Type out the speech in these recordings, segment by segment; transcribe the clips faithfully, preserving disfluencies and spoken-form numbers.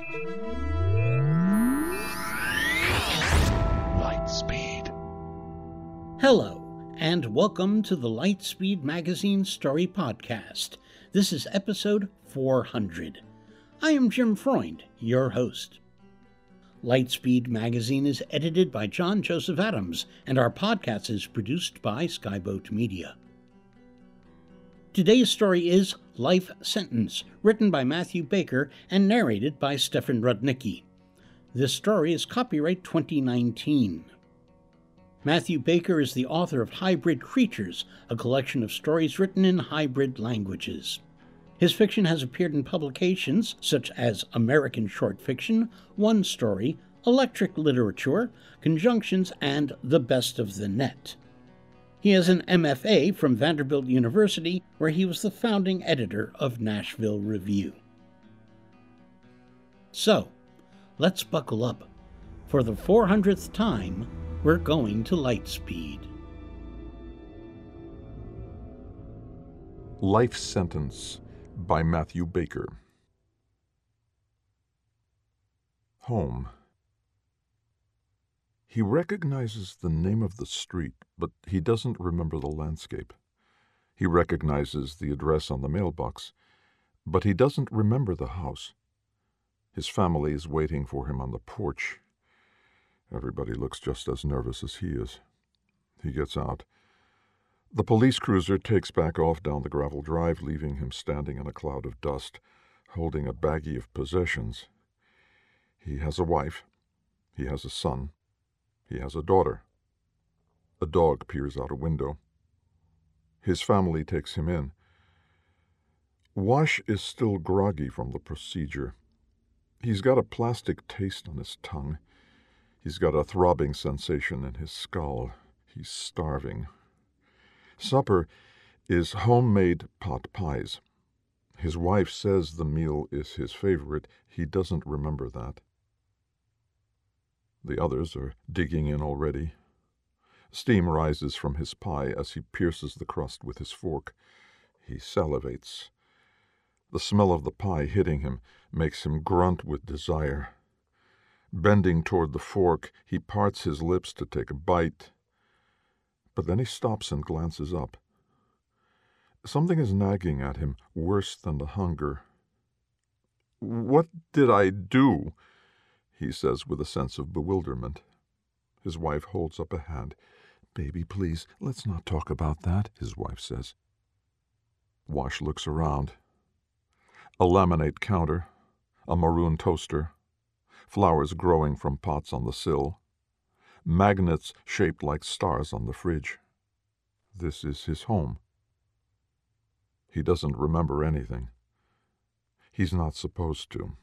Lightspeed. Hello, and welcome to the Lightspeed Magazine Story Podcast. This is episode four hundred. I am Jim Freund, your host. Lightspeed Magazine is edited by John Joseph Adams, and our podcast is produced by Skyboat Media. Today's story is Life Sentence, written by Matthew Baker and narrated by Stefan Rudnicki. This story is copyright twenty nineteen. Matthew Baker is the author of Hybrid Creatures, a collection of stories written in hybrid languages. His fiction has appeared in publications such as American Short Fiction, One Story, Electric Literature, Conjunctions, and The Best of the Net. He has an M F A from Vanderbilt University, where he was the founding editor of Nashville Review. So, let's buckle up. For the four hundredth time, we're going to Lightspeed. Life Sentence by Matthew Baker. Home. He recognizes the name of the street, but he doesn't remember the landscape. He recognizes the address on the mailbox, but he doesn't remember the house. His family is waiting for him on the porch. Everybody looks just as nervous as he is. He gets out. The police cruiser takes back off down the gravel drive, leaving him standing in a cloud of dust, holding a baggie of possessions. He has a wife. He has a son. He has a daughter. A dog peers out a window. His family takes him in. Wash is still groggy from the procedure. He's got a plastic taste on his tongue. He's got a throbbing sensation in his skull. He's starving. Supper is homemade pot pies. His wife says the meal is his favorite. He doesn't remember that. The others are digging in already. Steam rises from his pie as he pierces the crust with his fork. He salivates. The smell of the pie hitting him makes him grunt with desire. Bending toward the fork, he parts his lips to take a bite. But then he stops and glances up. Something is nagging at him, worse than the hunger. "What did I do?" he says with a sense of bewilderment. His wife holds up a hand. "Baby, please, let's not talk about that," his wife says. Wash looks around. A laminate counter, a maroon toaster, flowers growing from pots on the sill, magnets shaped like stars on the fridge. This is his home. He doesn't remember anything. He's not supposed to.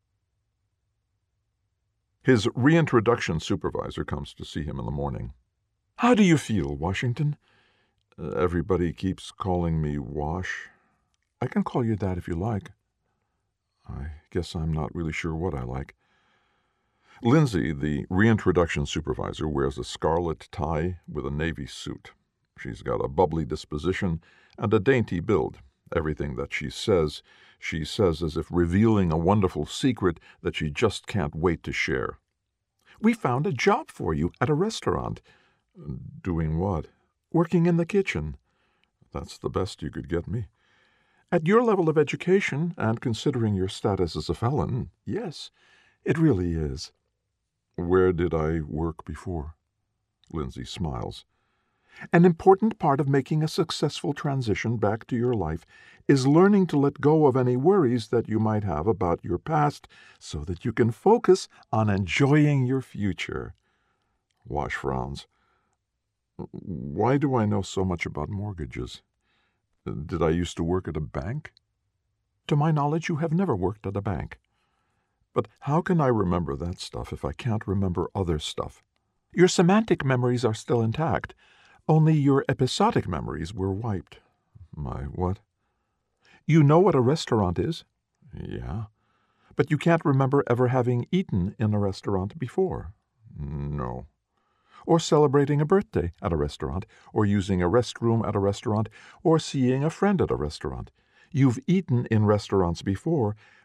His reintroduction supervisor comes to see him in the morning. "How do you feel, Washington?" Uh, everybody keeps calling me Wash. I can call you that if you like. I guess I'm not really sure what I like. Lindsay, the reintroduction supervisor, wears a scarlet tie with a navy suit. She's got a bubbly disposition and a dainty build. Everything that she says, she says as if revealing a wonderful secret that she just can't wait to share. "We found a job for you at a restaurant." "Doing what?" "Working in the kitchen." "That's the best you could get me." "At your level of education, and considering your status as a felon, yes, it really is." "Where did I work before?" Lindsay smiles. "An important part of making a successful transition back to your life is learning to let go of any worries that you might have about your past so that you can focus on enjoying your future." Wash frowns. "Why do I know so much about mortgages? Did I used to work at a bank?" "To my knowledge, you have never worked at a bank." "But how can I remember that stuff if I can't remember other stuff?" "Your semantic memories are still intact. Only your episodic memories were wiped." "My what?" "You know what a restaurant is?" "Yeah." "But you can't remember ever having eaten in a restaurant before?" "No." "Or celebrating a birthday at a restaurant, or using a restroom at a restaurant, or seeing a friend at a restaurant. You've eaten in restaurants before,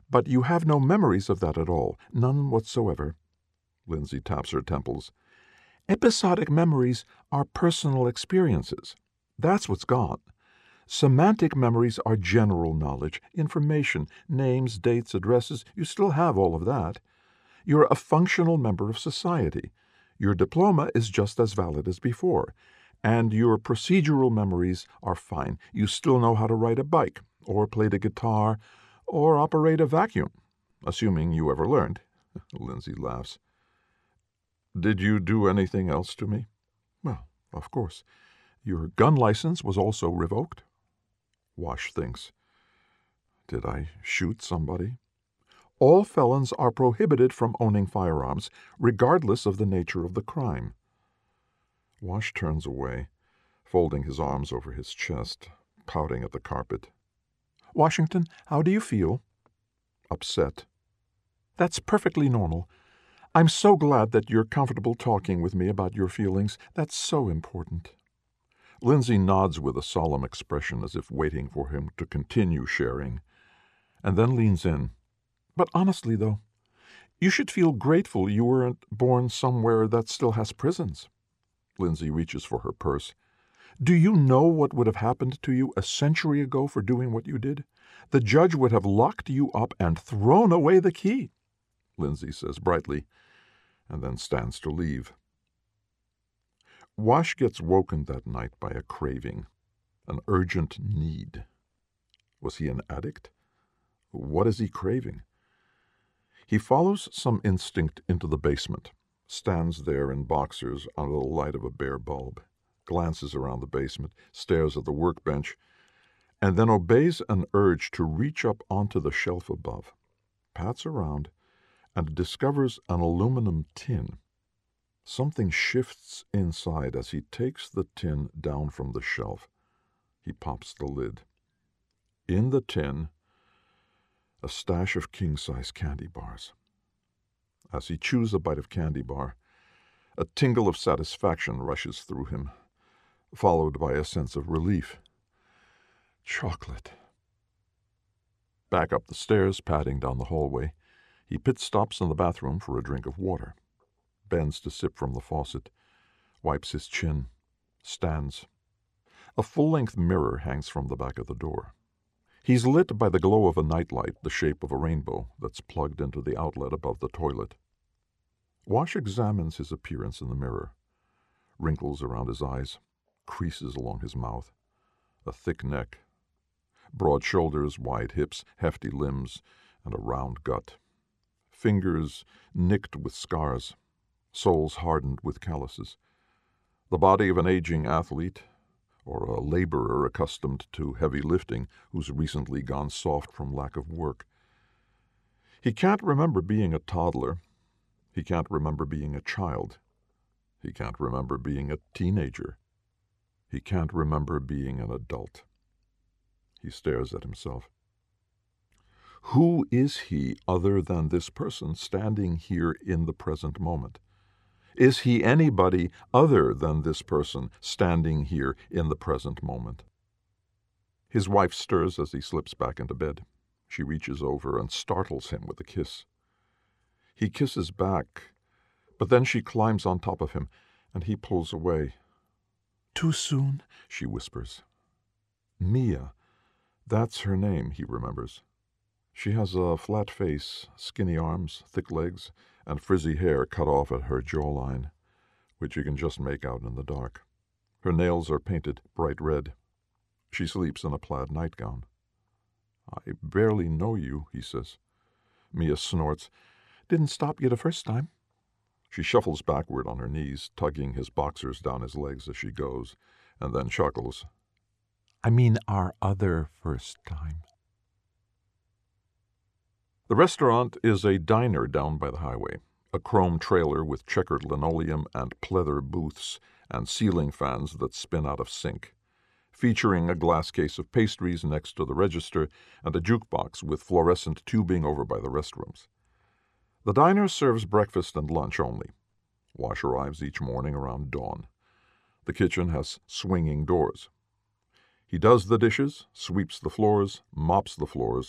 But you have no memories of that at all. None whatsoever. Lindsay taps her temples. Episodic memories are personal experiences. That's what's gone. Semantic memories are general knowledge, information, names, dates, addresses. You still have all of that. You're a functional member of society. Your diploma is just as valid as before. And your procedural memories are fine. You still know how to ride a bike, or play the guitar, or operate a vacuum, assuming you ever learned. Lindsay laughs. Did you do anything else to me? Well, of course. Your gun license was also revoked. Wash thinks. Did I shoot somebody? All felons are prohibited from owning firearms, regardless of the nature of the crime. Wash turns away, folding his arms over his chest, pouting at the carpet. Washington, how do you feel? Upset. That's perfectly normal. I'm so glad that you're comfortable talking with me about your feelings. That's so important. Lindsay nods with a solemn expression as if waiting for him to continue sharing, and then leans in. But honestly, though, you should feel grateful you weren't born somewhere that still has prisons. Lindsay reaches for her purse. Do you know what would have happened to you a century ago for doing what you did? The judge would have locked you up and thrown away the key, Lindsay says brightly, and then stands to leave. Wash gets woken that night by a craving, an urgent need. Was he an addict? What is he craving? He follows some instinct into the basement, stands there in boxers under the light of a bare bulb, glances around the basement, stares at the workbench, and then obeys an urge to reach up onto the shelf above, pats around, and discovers an aluminum tin. Something shifts inside as he takes the tin down from the shelf. He pops the lid. In the tin, a stash of king-size candy bars. As he chews a bite of candy bar, a tingle of satisfaction rushes through him, followed by a sense of relief. Chocolate. Back up the stairs, padding down the hallway, he pit stops in the bathroom for a drink of water, bends to sip from the faucet, wipes his chin, stands. A full-length mirror hangs from the back of the door. He's lit by the glow of a nightlight the shape of a rainbow that's plugged into the outlet above the toilet. Wash examines his appearance in the mirror. Wrinkles around his eyes, creases along his mouth, a thick neck, broad shoulders, wide hips, hefty limbs, and a round gut. Fingers nicked with scars, soles hardened with calluses. The body of an aging athlete, or a laborer accustomed to heavy lifting who's recently gone soft from lack of work. He can't remember being a toddler. He can't remember being a child. He can't remember being a teenager. He can't remember being an adult. He stares at himself. Who is he other than this person standing here in the present moment? Is he anybody other than this person standing here in the present moment? His wife stirs as he slips back into bed. She reaches over and startles him with a kiss. He kisses back, but then she climbs on top of him, and he pulls away. Too soon, she whispers. Mia, that's her name, he remembers. She has a flat face, skinny arms, thick legs, and frizzy hair cut off at her jawline, which you can just make out in the dark. Her nails are painted bright red. She sleeps in a plaid nightgown. I barely know you, he says. Mia snorts. Didn't stop you the first time. She shuffles backward on her knees, tugging his boxers down his legs as she goes, and then chuckles. I mean our other first time. The restaurant is a diner down by the highway, a chrome trailer with checkered linoleum and pleather booths and ceiling fans that spin out of sync, featuring a glass case of pastries next to the register and a jukebox with fluorescent tubing over by the restrooms. The diner serves breakfast and lunch only. Wash arrives each morning around dawn. The kitchen has swinging doors. He does the dishes, sweeps the floors, mops the floors,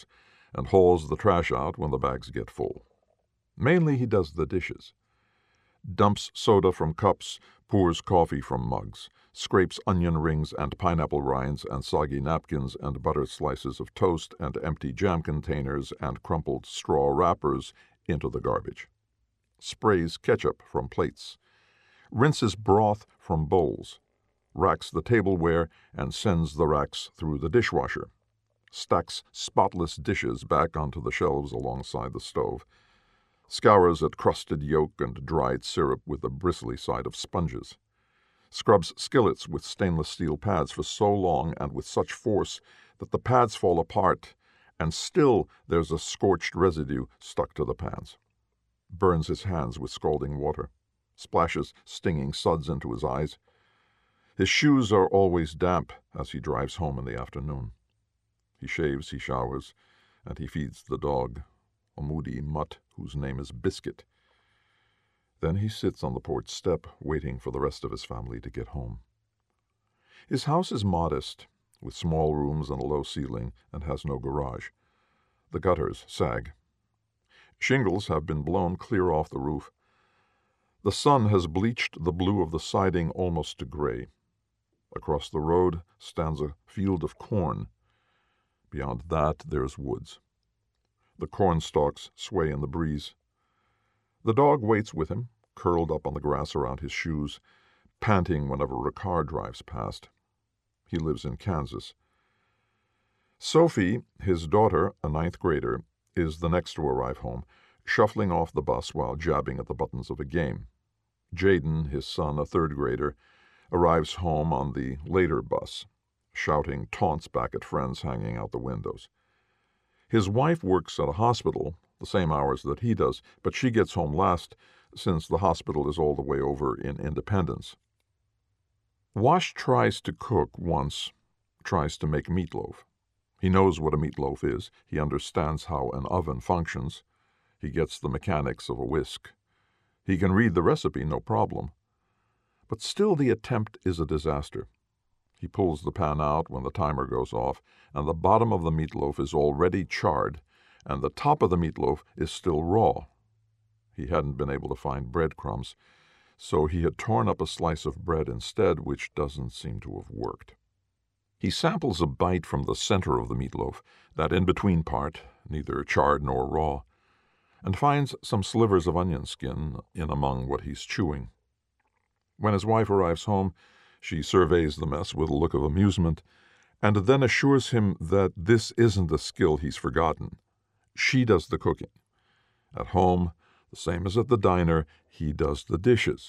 and hauls the trash out when the bags get full. Mainly he does the dishes. Dumps soda from cups, pours coffee from mugs, scrapes onion rings and pineapple rinds and soggy napkins and buttered slices of toast and empty jam containers and crumpled straw wrappers into the garbage. Sprays ketchup from plates. Rinses broth from bowls. Racks the tableware and sends the racks through the dishwasher. Stacks spotless dishes back onto the shelves alongside the stove. Scours at crusted yolk and dried syrup with the bristly side of sponges. Scrubs skillets with stainless steel pads for so long and with such force that the pads fall apart, and still there's a scorched residue stuck to the pans. Burns his hands with scalding water. Splashes stinging suds into his eyes. His shoes are always damp as he drives home in the afternoon. He shaves, he showers, and he feeds the dog, a moody mutt whose name is Biscuit. Then he sits on the porch step, waiting for the rest of his family to get home. His house is modest, with small rooms and a low ceiling, and has no garage. The gutters sag. Shingles have been blown clear off the roof. The sun has bleached the blue of the siding almost to gray. Across the road stands a field of corn. Beyond that there's woods. The corn stalks sway in the breeze. The dog waits with him, curled up on the grass around his shoes, panting whenever a car drives past. He lives in Kansas. Sophie, his daughter, a ninth grader, is the next to arrive home, shuffling off the bus while jabbing at the buttons of a game. Jaden, his son, a third grader, arrives home on the later bus, shouting taunts back at friends hanging out the windows. His wife works at a hospital, the same hours that he does, but she gets home last since the hospital is all the way over in Independence. Wash tries to cook once, tries to make meatloaf. He knows what a meatloaf is. He understands how an oven functions. He gets the mechanics of a whisk. He can read the recipe, no problem. But still the attempt is a disaster. He pulls the pan out when the timer goes off, and the bottom of the meatloaf is already charred, and the top of the meatloaf is still raw. He hadn't been able to find breadcrumbs, so he had torn up a slice of bread instead, which doesn't seem to have worked. He samples a bite from the center of the meatloaf, that in-between part, neither charred nor raw, and finds some slivers of onion skin in among what he's chewing. When his wife arrives home, she surveys the mess with a look of amusement, and then assures him that this isn't a skill he's forgotten. She does the cooking. At home, the same as at the diner, he does the dishes.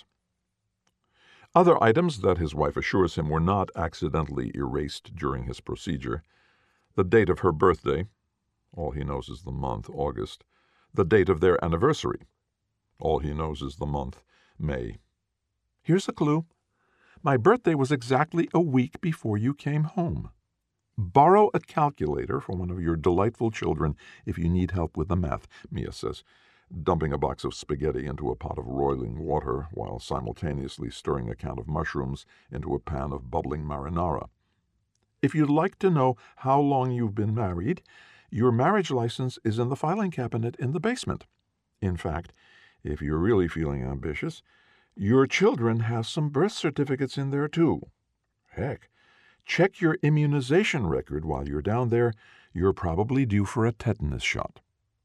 Other items that his wife assures him were not accidentally erased during his procedure. The date of her birthday, all he knows is the month, August. The date of their anniversary, all he knows is the month, May. Here's a clue. My birthday was exactly a week before you came home. Borrow a calculator from one of your delightful children if you need help with the math, Mia says, dumping a box of spaghetti into a pot of roiling water while simultaneously stirring a can of mushrooms into a pan of bubbling marinara. If you'd like to know how long you've been married, your marriage license is in the filing cabinet in the basement. In fact, if you're really feeling ambitious, your children have some birth certificates in there, too. Heck, check your immunization record while you're down there. You're probably due for a tetanus shot.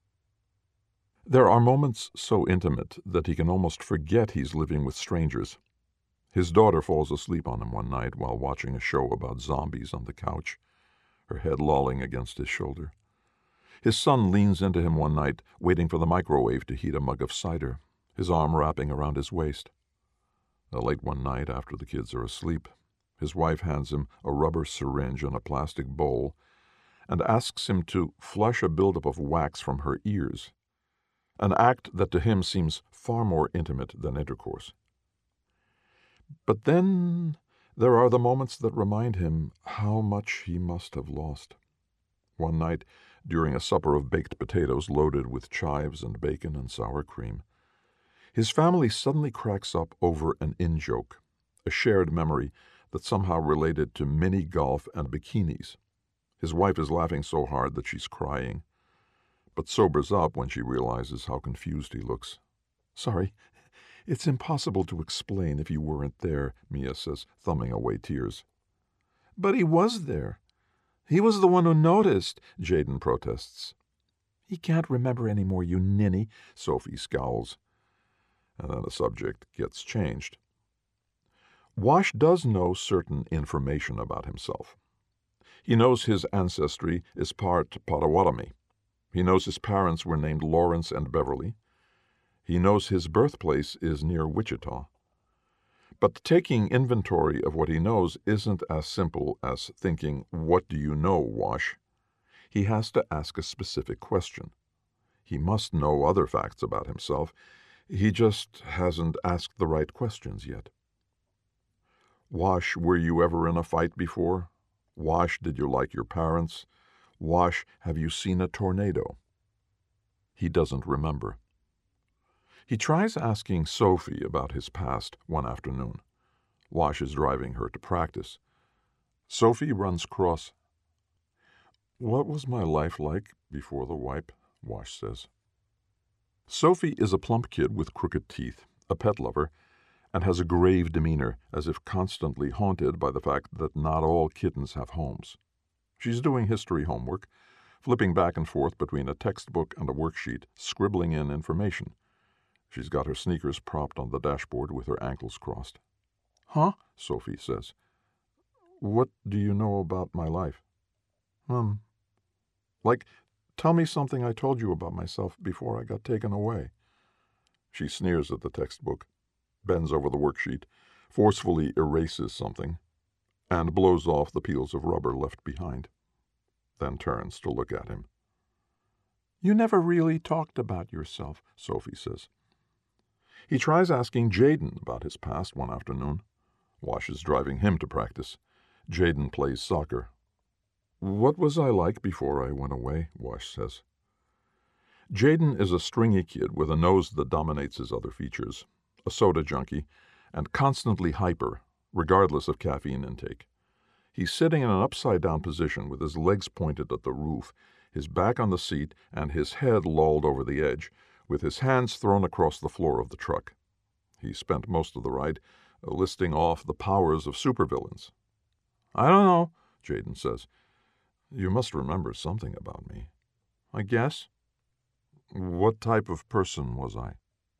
There are moments so intimate that he can almost forget he's living with strangers. His daughter falls asleep on him one night while watching a show about zombies on the couch, her head lolling against his shoulder. His son leans into him one night, waiting for the microwave to heat a mug of cider, his arm wrapping around his waist. Late one night, after the kids are asleep, his wife hands him a rubber syringe and a plastic bowl and asks him to flush a buildup of wax from her ears, an act that to him seems far more intimate than intercourse. But then there are the moments that remind him how much he must have lost. One night, during a supper of baked potatoes loaded with chives and bacon and sour cream, his family suddenly cracks up over an in-joke, a shared memory that somehow related to mini-golf and bikinis. His wife is laughing so hard that she's crying. but sobers up when she realizes how confused he looks. "Sorry, it's impossible to explain if you weren't there," Mia says, thumbing away tears. "But he was there. He was the one who noticed," Jaden protests. "He can't remember any more, you ninny," Sophie scowls. And then the subject gets changed. Wash does know certain information about himself. He knows his ancestry is part Potawatomi. He knows his parents were named Lawrence and Beverly. He knows his birthplace is near Wichita. But taking inventory of what he knows isn't as simple as thinking, "What do you know, Wash?" He has to ask a specific question. He must know other facts about himself. He just hasn't asked the right questions yet. "Wash, were you ever in a fight before? Wash, did you like your parents? Wash, have you seen a tornado?" He doesn't remember. He tries asking Sophie about his past one afternoon. Wash is driving her to practice. Sophie runs cross. "What was my life like before the wipe?" Wash says. Sophie is a plump kid with crooked teeth, a pet lover, and has a grave demeanor, as if constantly haunted by the fact that not all kittens have homes. She's doing history homework, flipping back and forth between a textbook and a worksheet, scribbling in information. She's got her sneakers propped on the dashboard with her ankles crossed. "Huh?" Sophie says. "What do you know about my life?" Um, like, tell me something I told you about myself before I got taken away." She sneers at the textbook, bends over the worksheet, forcefully erases something, and blows off the peels of rubber left behind, then turns to look at him. "You never really talked about yourself," Sophie says. He tries asking Jaden about his past one afternoon. Wash is driving him to practice. Jaden plays soccer. "What was I like before I went away?" Wash says. Jaden is a stringy kid with a nose that dominates his other features, a soda junkie, and constantly hyper, regardless of caffeine intake. He's sitting in an upside-down position with his legs pointed at the roof, his back on the seat, and his head lolled over the edge, with his hands thrown across the floor of the truck. He spent most of the ride uh, listing off the powers of supervillains. "I don't know," Jaden says. "You must remember something about me." "I guess." "What type of person was I?"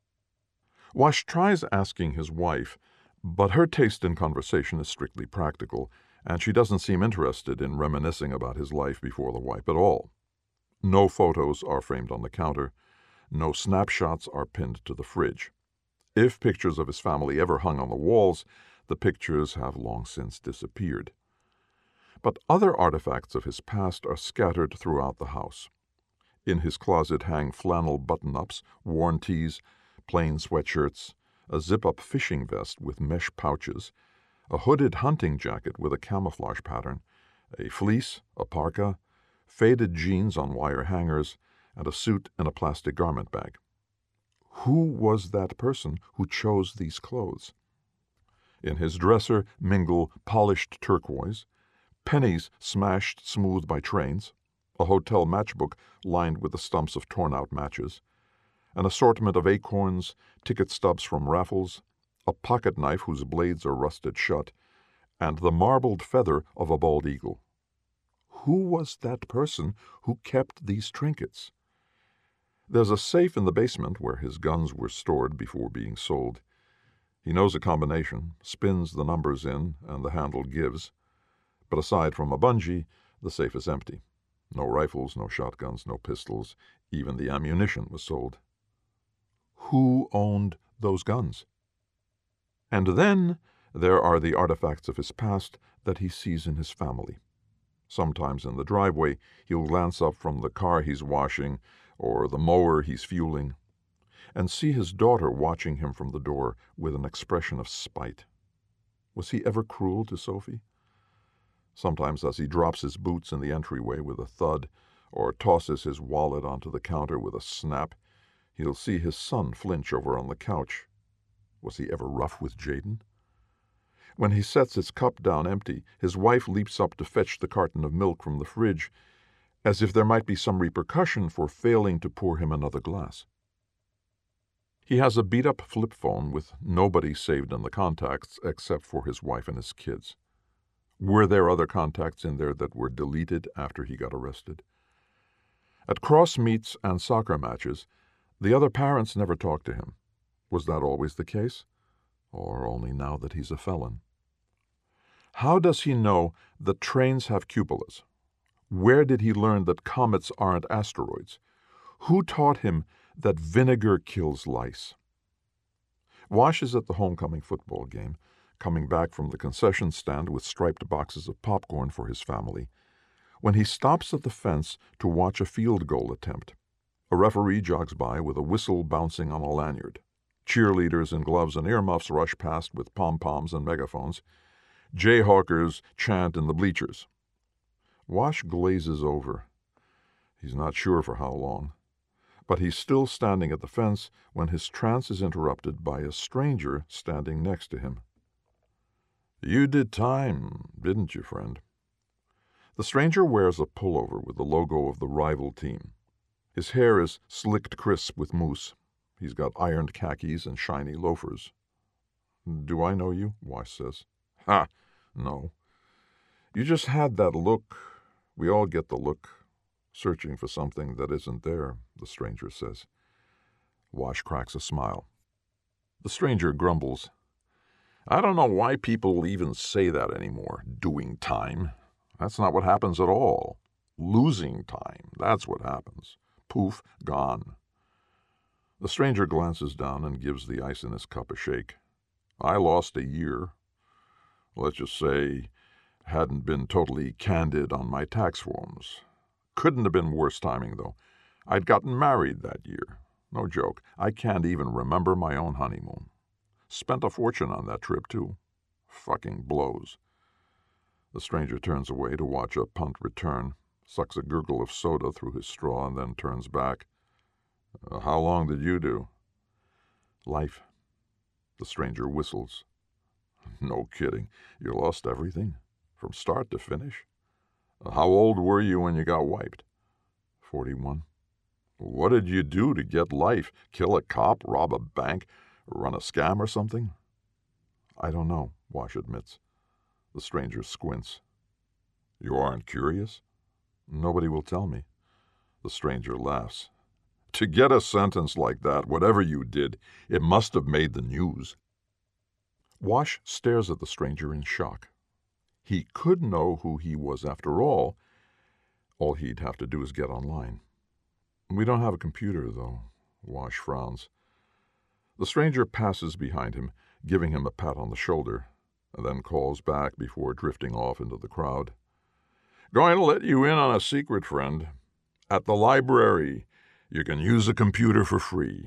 Wash tries asking his wife, but her taste in conversation is strictly practical, and she doesn't seem interested in reminiscing about his life before the wipe at all. No photos are framed on the counter. No snapshots are pinned to the fridge. If pictures of his family ever hung on the walls, the pictures have long since disappeared. But other artifacts of his past are scattered throughout the house. In his closet hang flannel button-ups, worn tees, plain sweatshirts, a zip-up fishing vest with mesh pouches, a hooded hunting jacket with a camouflage pattern, a fleece, a parka, faded jeans on wire hangers, and a suit in a plastic garment bag. Who was that person who chose these clothes? In his dresser mingle polished turquoise, pennies smashed smooth by trains, a hotel matchbook lined with the stumps of torn-out matches, an assortment of acorns, ticket stubs from raffles, a pocket knife whose blades are rusted shut, and the marbled feather of a bald eagle. Who was that person who kept these trinkets? There's a safe in the basement where his guns were stored before being sold. He knows a combination, spins the numbers in, and the handle gives. But aside from a bungee, the safe is empty. No rifles, no shotguns, no pistols. Even the ammunition was sold. Who owned those guns? And then there are the artifacts of his past that he sees in his family. Sometimes in the driveway, he'll glance up from the car he's washing or the mower he's fueling, and see his daughter watching him from the door with an expression of spite. Was he ever cruel to Sophie? Sometimes as he drops his boots in the entryway with a thud, or tosses his wallet onto the counter with a snap, he'll see his son flinch over on the couch. Was he ever rough with Jaden? When he sets his cup down empty, his wife leaps up to fetch the carton of milk from the fridge, as if there might be some repercussion for failing to pour him another glass. He has a beat-up flip phone with nobody saved in the contacts except for his wife and his kids. Were there other contacts in there that were deleted after he got arrested? At cross meets and soccer matches, the other parents never talked to him. Was that always the case? Or only now that he's a felon? How does he know that trains have cupolas? Where did he learn that comets aren't asteroids? Who taught him that vinegar kills lice? Wash is at the homecoming football game, coming back from the concession stand with striped boxes of popcorn for his family, when he stops at the fence to watch a field goal attempt. A referee jogs by with a whistle bouncing on a lanyard. Cheerleaders in gloves and earmuffs rush past with pom-poms and megaphones. Jayhawkers chant in the bleachers. Wash glazes over. He's not sure for how long. But he's still standing at the fence when his trance is interrupted by a stranger standing next to him. "You did time, didn't you, friend?" The stranger wears a pullover with the logo of the rival team. His hair is slicked crisp with mousse. He's got ironed khakis and shiny loafers. "Do I know you?" Wash says. "Ha! No. You just had that look. We all get the look. Searching for something that isn't there," the stranger says. Wash cracks a smile. The stranger grumbles. "I don't know why people even say that anymore. Doing time. That's not what happens at all. Losing time. That's what happens. Poof, gone." The stranger glances down and gives the ice in his cup a shake. "I lost a year. Let's just say, hadn't been totally candid on my tax forms. Couldn't have been worse timing, though. I'd gotten married that year. No joke. I can't even remember my own honeymoon. Spent a fortune on that trip, too. Fucking blows." The stranger turns away to watch a punt return, sucks a gurgle of soda through his straw, and then turns back. Uh, "How long did you do?" "Life." The stranger whistles. "No kidding. You lost everything? From start to finish? How old were you when you got wiped?" Forty-one. "What did you do to get life? Kill a cop, rob a bank, run a scam or something?" "I don't know," Wash admits. The stranger squints. "You aren't curious?" "Nobody will tell me." The stranger laughs. "To get a sentence like that, whatever you did, it must have made the news." Wash stares at the stranger in shock. He could know who he was after all. All he'd have to do is get online. "We don't have a computer, though." Wash frowns. The stranger passes behind him, giving him a pat on the shoulder, and then calls back before drifting off into the crowd. "Going to let you in on a secret, friend. At the library, you can use a computer for free."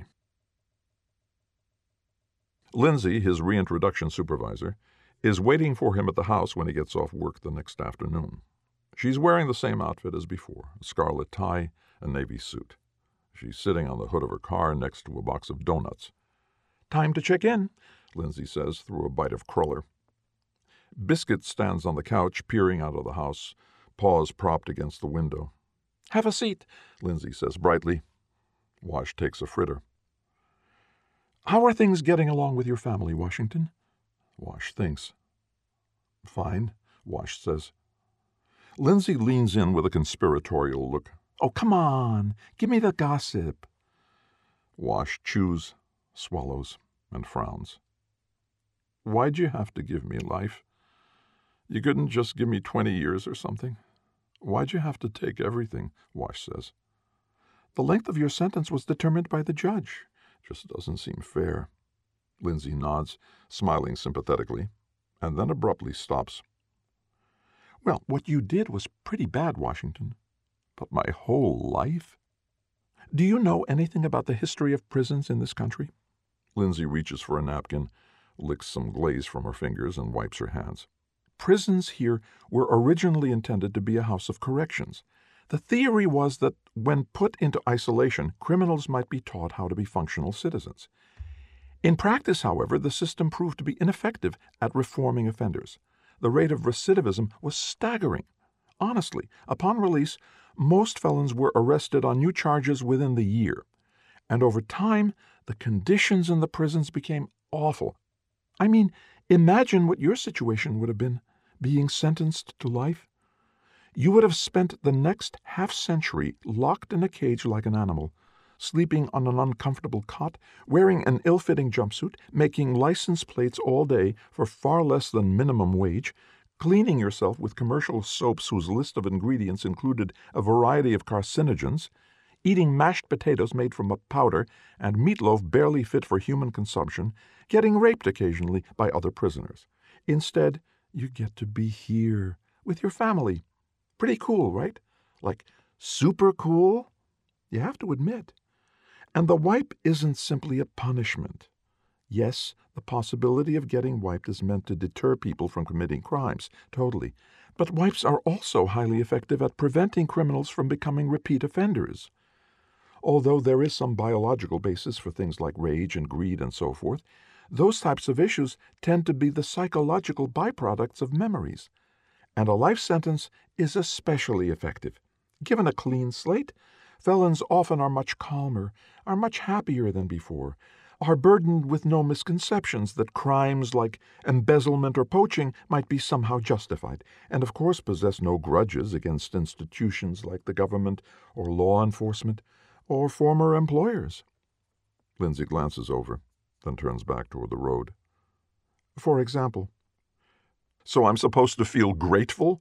Lindsay, his reintroduction supervisor, is waiting for him at the house when he gets off work the next afternoon. She's wearing the same outfit as before, a scarlet tie and navy suit. She's sitting on the hood of her car next to a box of donuts. "Time to check in," Lindsay says through a bite of cruller. Biscuit stands on the couch, peering out of the house, paws propped against the window. "Have a seat," Lindsay says brightly. Wash takes a fritter. "How are things getting along with your family, Washington?" Wash thinks. "Fine," Wash says. Lindsay leans in with a conspiratorial look. "Oh, come on, give me the gossip." Wash chews, swallows, and frowns. "Why'd you have to give me life? You couldn't just give me twenty years or something? Why'd you have to take everything?" Wash says. "The length of your sentence was determined by the judge. Just doesn't seem fair." Lindsay nods, smiling sympathetically, and then abruptly stops. "Well, what you did was pretty bad, Washington. But my whole life? Do you know anything about the history of prisons in this country?" Lindsay reaches for a napkin, licks some glaze from her fingers, and wipes her hands. "Prisons here were originally intended to be a house of corrections. The theory was that when put into isolation, criminals might be taught how to be functional citizens. In practice, however, the system proved to be ineffective at reforming offenders. The rate of recidivism was staggering. Honestly, upon release, Most felons were arrested on new charges within the year, and over time, the conditions in the prisons became awful. I mean, imagine what your situation would have been, being sentenced to life. You would have spent the next half-century locked in a cage like an animal, sleeping on an uncomfortable cot, wearing an ill-fitting jumpsuit, making license plates all day for far less than minimum wage, cleaning yourself with commercial soaps whose list of ingredients included a variety of carcinogens, eating mashed potatoes made from a powder and meatloaf barely fit for human consumption, getting raped occasionally by other prisoners. Instead, you get to be here with your family. Pretty cool, right? Like, super cool? You have to admit. And the wipe isn't simply a punishment. Yes, the possibility of getting wiped is meant to deter people from committing crimes, totally. But wipes are also highly effective at preventing criminals from becoming repeat offenders. Although there is some biological basis for things like rage and greed and so forth, those types of issues tend to be the psychological byproducts of memories. And a life sentence is especially effective. Given a clean slate, felons often are much calmer, are much happier than before, are burdened with no misconceptions that crimes like embezzlement or poaching might be somehow justified, and of course possess no grudges against institutions like the government or law enforcement or former employers. Lindsay glances over, then turns back toward the road. For example, so I'm supposed to feel grateful?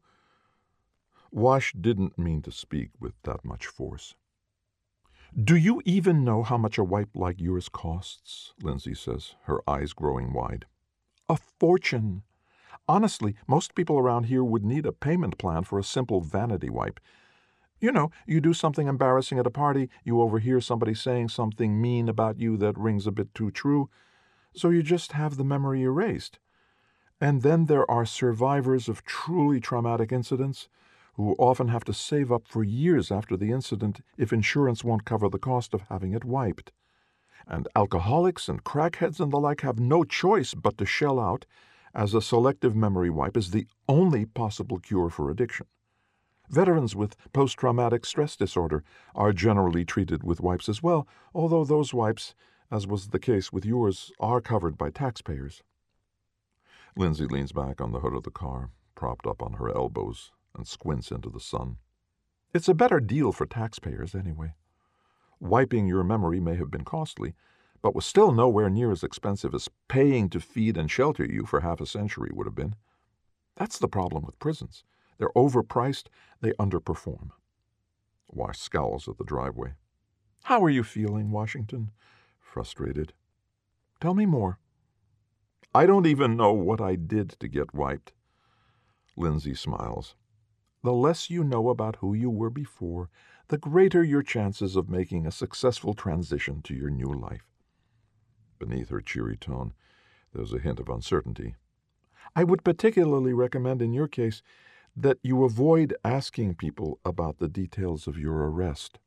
Wash didn't mean to speak with that much force. Do you even know how much a wipe like yours costs? Lindsay says, her eyes growing wide. A fortune. Honestly, most people around here would need a payment plan for a simple vanity wipe. You know, you do something embarrassing at a party, you overhear somebody saying something mean about you that rings a bit too true, so you just have the memory erased. And then there are survivors of truly traumatic incidents who often have to save up for years after the incident if insurance won't cover the cost of having it wiped. And alcoholics and crackheads and the like have no choice but to shell out, as a selective memory wipe is the only possible cure for addiction. Veterans with post-traumatic stress disorder are generally treated with wipes as well, although those wipes, as was the case with yours, are covered by taxpayers. Lindsay leans back on the hood of the car, propped up on her elbows, and squints into the sun. It's a better deal for taxpayers, anyway. Wiping your memory may have been costly, but was still nowhere near as expensive as paying to feed and shelter you for half a century would have been. That's the problem with prisons. They're overpriced, they underperform. Wash scowls at the driveway. How are you feeling, Washington? Frustrated. Tell me more. I don't even know what I did to get wiped. Lindsay smiles. The less you know about who you were before, the greater your chances of making a successful transition to your new life. Beneath her cheery tone, there's a hint of uncertainty. I would particularly recommend in your case that you avoid asking people about the details of your arrest.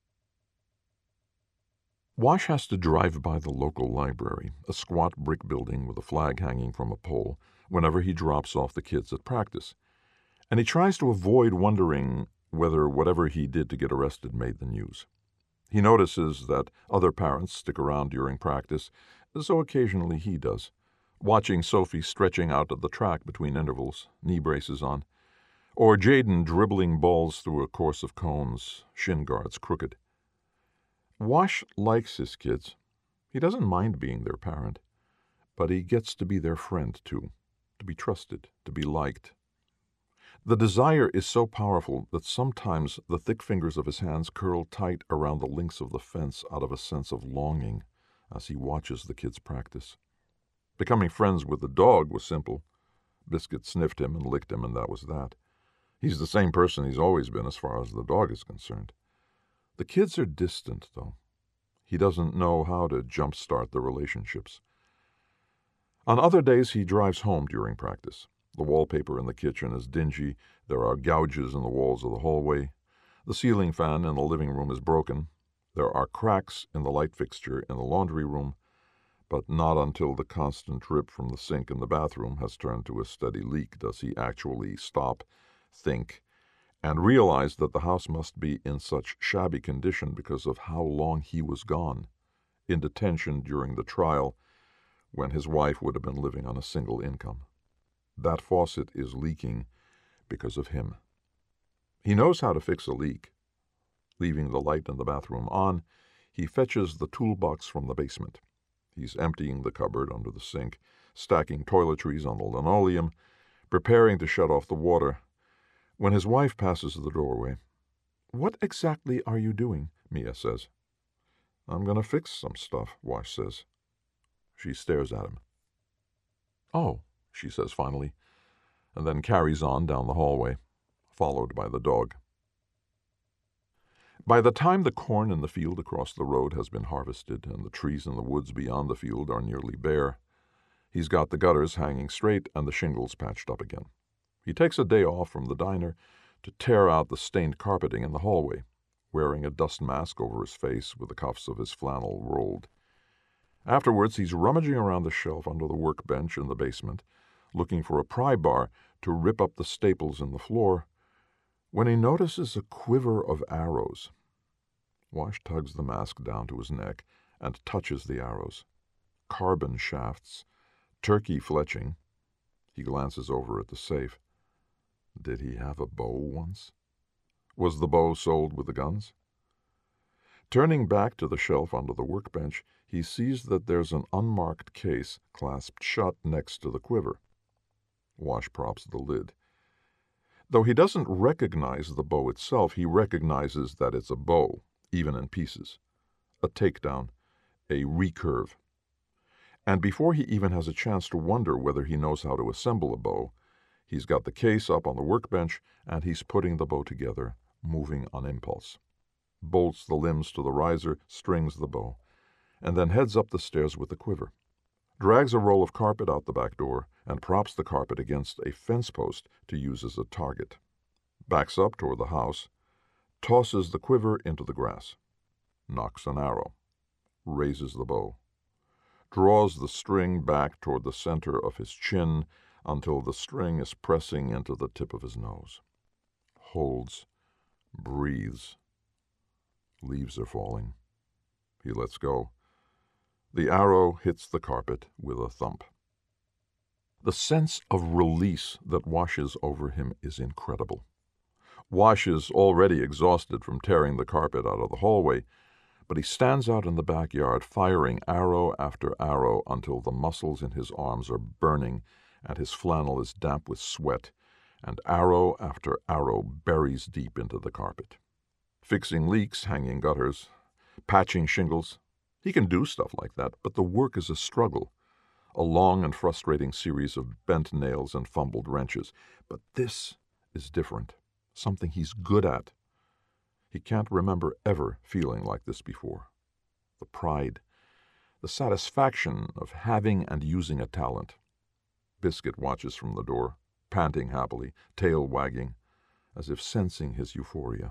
Wash has to drive by the local library, a squat brick building with a flag hanging from a pole, whenever he drops off the kids at practice. And he tries to avoid wondering whether whatever he did to get arrested made the news. He notices that other parents stick around during practice, so occasionally he does, watching Sophie stretching out at the track between intervals, knee braces on, or Jaden dribbling balls through a course of cones, shin guards crooked. Wash likes his kids. He doesn't mind being their parent, but he gets to be their friend, too, to be trusted, to be liked. The desire is so powerful that sometimes the thick fingers of his hands curl tight around the links of the fence out of a sense of longing as he watches the kids practice. Becoming friends with the dog was simple. Biscuit sniffed him and licked him, and that was that. He's the same person he's always been as far as the dog is concerned. The kids are distant, though. He doesn't know how to jumpstart the relationships. On other days, he drives home during practice. The wallpaper in the kitchen is dingy. There are gouges in the walls of the hallway. The ceiling fan in the living room is broken. There are cracks in the light fixture in the laundry room, but not until the constant drip from the sink in the bathroom has turned to a steady leak does he actually stop, think, and realized that the house must be in such shabby condition because of how long he was gone, in detention during the trial, when his wife would have been living on a single income. That faucet is leaking because of him. He knows how to fix a leak. Leaving the light in the bathroom on, he fetches the toolbox from the basement. He's emptying the cupboard under the sink, stacking toiletries on the linoleum, preparing to shut off the water, when his wife passes the doorway. "What exactly are you doing?" Mia says. "I'm going to fix some stuff," Wash says. She stares at him. "Oh," she says finally, and then carries on down the hallway, followed by the dog. By the time the corn in the field across the road has been harvested and the trees in the woods beyond the field are nearly bare, he's got the gutters hanging straight and the shingles patched up again. He takes a day off from the diner to tear out the stained carpeting in the hallway, wearing a dust mask over his face with the cuffs of his flannel rolled. Afterwards, he's rummaging around the shelf under the workbench in the basement, looking for a pry bar to rip up the staples in the floor, when he notices a quiver of arrows. Wash tugs the mask down to his neck and touches the arrows. Carbon shafts, turkey fletching. He glances over at the safe. Did he have a bow once? Was the bow sold with the guns? Turning back to the shelf under the workbench, he sees that there's an unmarked case clasped shut next to the quiver. Wash props the lid. Though he doesn't recognize the bow itself, he recognizes that it's a bow, even in pieces. A takedown, a recurve. And before he even has a chance to wonder whether he knows how to assemble a bow, he's got the case up on the workbench and he's putting the bow together, moving on impulse. Bolts the limbs to the riser, strings the bow, and then heads up the stairs with the quiver. Drags a roll of carpet out the back door and props the carpet against a fence post to use as a target. Backs up toward the house, tosses the quiver into the grass, nocks an arrow, raises the bow, draws the string back toward the center of his chin until the string is pressing into the tip of his nose. Holds, breathes. Leaves are falling. He lets go. The arrow hits the carpet with a thump. The sense of release that washes over him is incredible. Wash is already exhausted from tearing the carpet out of the hallway, but he stands out in the backyard firing arrow after arrow until the muscles in his arms are burning and his flannel is damp with sweat, and arrow after arrow buries deep into the carpet. Fixing leaks, hanging gutters, patching shingles. He can do stuff like that, but the work is a struggle, a long and frustrating series of bent nails and fumbled wrenches. But this is different, something he's good at. He can't remember ever feeling like this before. The pride, the satisfaction of having and using a talent. Biscuit watches from the door, panting happily, tail wagging, as if sensing his euphoria.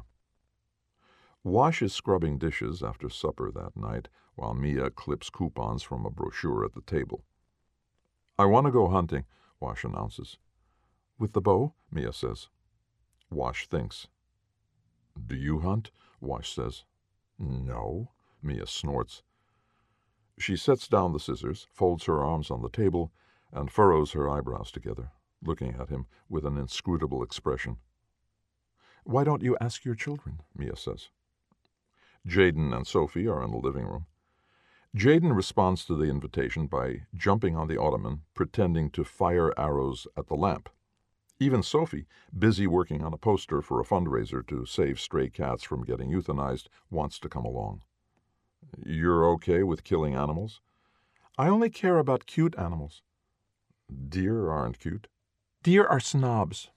Wash is scrubbing dishes after supper that night, while Mia clips coupons from a brochure at the table. "I want to go hunting," Wash announces. "With the bow?" Mia says. Wash thinks. "Do you hunt?" Wash says. "No," Mia snorts. She sets down the scissors, folds her arms on the table, and furrows her eyebrows together, looking at him with an inscrutable expression. "Why don't you ask your children?" Mia says. Jaden and Sophie are in the living room. Jaden responds to the invitation by jumping on the ottoman, pretending to fire arrows at the lamp. Even Sophie, busy working on a poster for a fundraiser to save stray cats from getting euthanized, wants to come along. "You're okay with killing animals?" "I only care about cute animals." "Deer aren't cute." "Deer are snobs."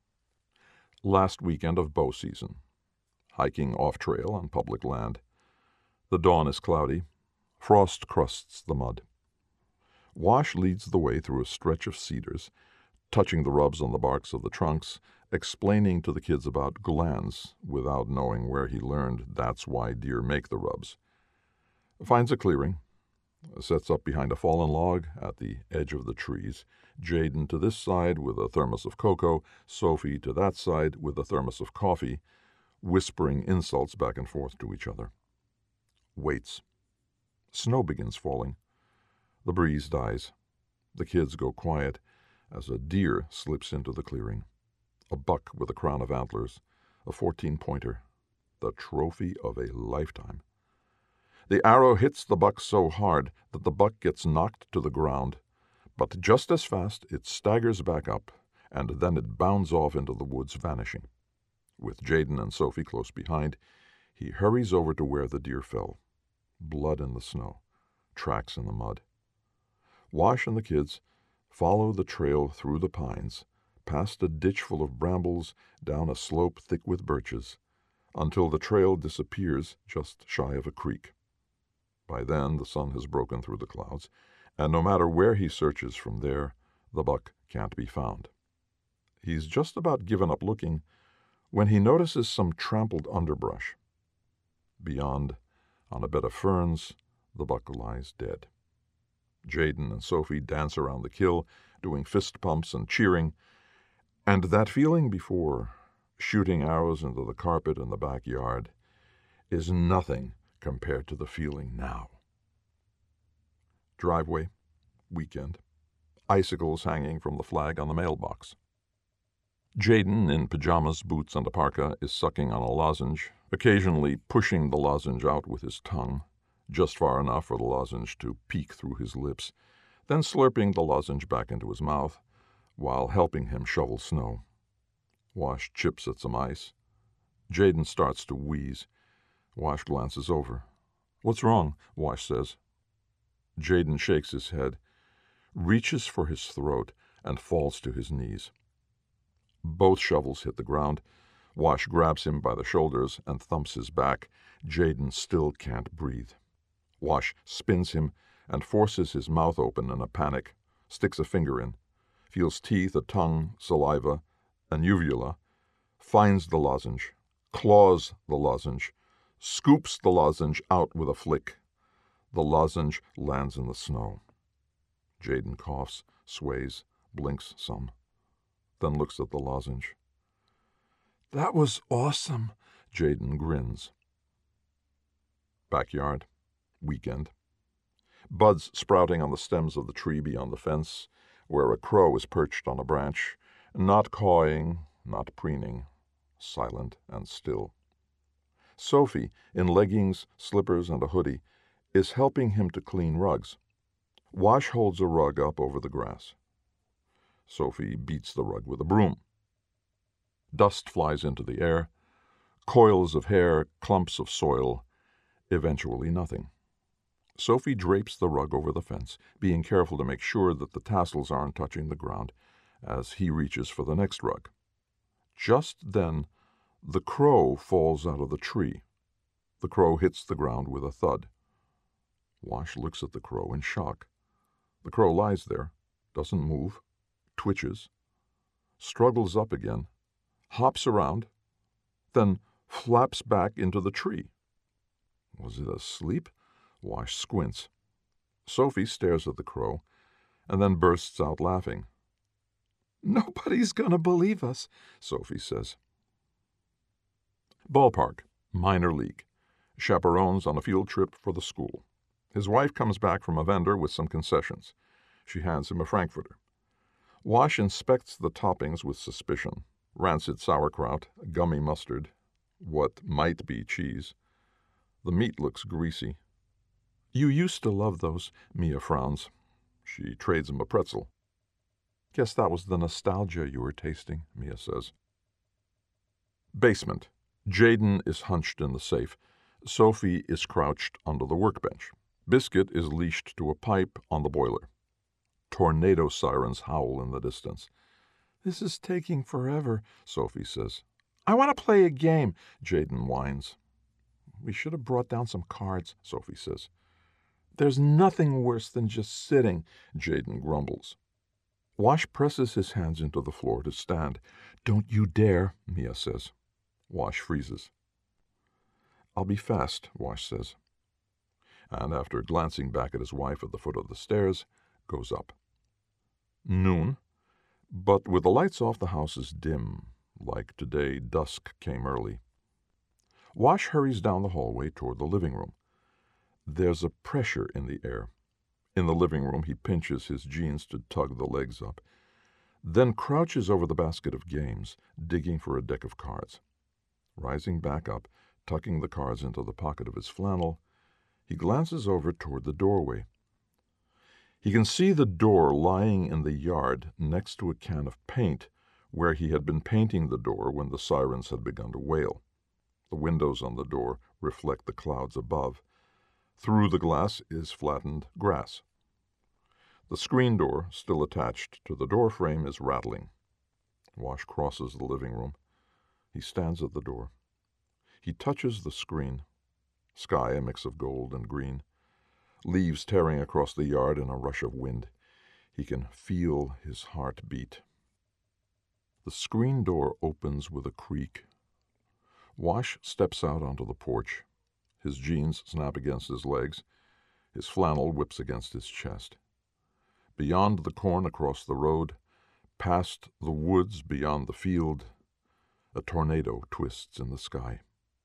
Last weekend of bow season. Hiking off-trail on public land. The dawn is cloudy. Frost crusts the mud. Wash leads the way through a stretch of cedars, touching the rubs on the barks of the trunks, explaining to the kids about glands without knowing where he learned that's why deer make the rubs. Finds a clearing, Sets up behind a fallen log at the edge of the trees. Jayden to this side with a thermos of cocoa, Sophie to that side with a thermos of coffee, whispering insults back and forth to each other. Waits. Snow begins falling. The breeze dies. The kids go quiet as a deer slips into the clearing. A buck with a crown of antlers, a fourteen-pointer, the trophy of a lifetime. The arrow hits the buck so hard that the buck gets knocked to the ground, but just as fast it staggers back up, and then it bounds off into the woods, vanishing. With Jayden and Sophie close behind, he hurries over to where the deer fell. Blood in the snow, tracks in the mud. Wash and the kids follow the trail through the pines, past a ditch full of brambles, down a slope thick with birches, until the trail disappears just shy of a creek. By then the sun has broken through the clouds, and no matter where he searches from there, the buck can't be found. He's just about given up looking when he notices some trampled underbrush. Beyond, on a bed of ferns, the buck lies dead. Jayden and Sophie dance around the kill, doing fist pumps and cheering, and that feeling before shooting arrows into the carpet in the backyard is nothing compared to the feeling now. Driveway, weekend, icicles hanging from the flag on the mailbox. Jayden, in pajamas, boots, and a parka, is sucking on a lozenge, occasionally pushing the lozenge out with his tongue, just far enough for the lozenge to peek through his lips, then slurping the lozenge back into his mouth while helping him shovel snow. Wash chips at some ice. Jayden starts to wheeze. Wash glances over. "What's wrong?" Wash says. Jayden shakes his head, reaches for his throat, and falls to his knees. Both shovels hit the ground. Wash grabs him by the shoulders and thumps his back. Jayden still can't breathe. Wash spins him and forces his mouth open in a panic, sticks a finger in, feels teeth, a tongue, saliva, an uvula, finds the lozenge, claws the lozenge, scoops the lozenge out with a flick. The lozenge lands in the snow. Jayden coughs, sways, blinks some, then looks at the lozenge. "That was awesome," Jayden grins. Backyard, weekend. Buds sprouting on the stems of the tree beyond the fence, where a crow is perched on a branch, not cawing, not preening, silent and still. Sophie, in leggings, slippers, and a hoodie, is helping him to clean rugs. Wash holds a rug up over the grass. Sophie beats the rug with a broom. Dust flies into the air, coils of hair, clumps of soil, eventually nothing. Sophie drapes the rug over the fence, being careful to make sure that the tassels aren't touching the ground as he reaches for the next rug. Just then, the crow falls out of the tree. The crow hits the ground with a thud. Wash looks at the crow in shock. The crow lies there, doesn't move, twitches, struggles up again, hops around, then flaps back into the tree. Was it asleep? Wash squints. Sophie stares at the crow and then bursts out laughing. "Nobody's gonna believe us," Sophie says. Ballpark, minor league. Chaperones on a field trip for the school. His wife comes back from a vendor with some concessions. She hands him a frankfurter. Wash inspects the toppings with suspicion. Rancid sauerkraut, gummy mustard, what might be cheese. The meat looks greasy. "You used to love those," Mia frowns. She trades him a pretzel. "Guess that was the nostalgia you were tasting," Mia says. Basement. Jayden is hunched in the safe. Sophie is crouched under the workbench. Biscuit is leashed to a pipe on the boiler. Tornado sirens howl in the distance. "This is taking forever," Sophie says. "I want to play a game," Jayden whines. "We should have brought down some cards," Sophie says. "There's nothing worse than just sitting," Jayden grumbles. Wash presses his hands into the floor to stand. "Don't you dare," Mia says. Wash freezes. "I'll be fast," Wash says. and after glancing back at his wife at the foot of the stairs, goes up. Noon, but with the lights off the house is dim. Like today, dusk came early. Wash hurries down the hallway toward the living room. There's a pressure in the air. In the living room, he pinches his jeans to tug the legs up, then crouches over the basket of games, digging for a deck of cards. Rising back up, tucking the cards into the pocket of his flannel, he glances over toward the doorway. He can see the door lying in the yard next to a can of paint, where he had been painting the door when the sirens had begun to wail. The windows on the door reflect the clouds above. Through the glass is flattened grass. The screen door, still attached to the door frame, is rattling. Wash crosses the living room. He stands at the door. He touches the screen. Sky, a mix of gold and green. Leaves tearing across the yard in a rush of wind. He can feel his heart beat. The screen door opens with a creak. Wash steps out onto the porch. His jeans snap against his legs. His flannel whips against his chest. Beyond the corn across the road, past the woods beyond the field, a tornado twists in the sky.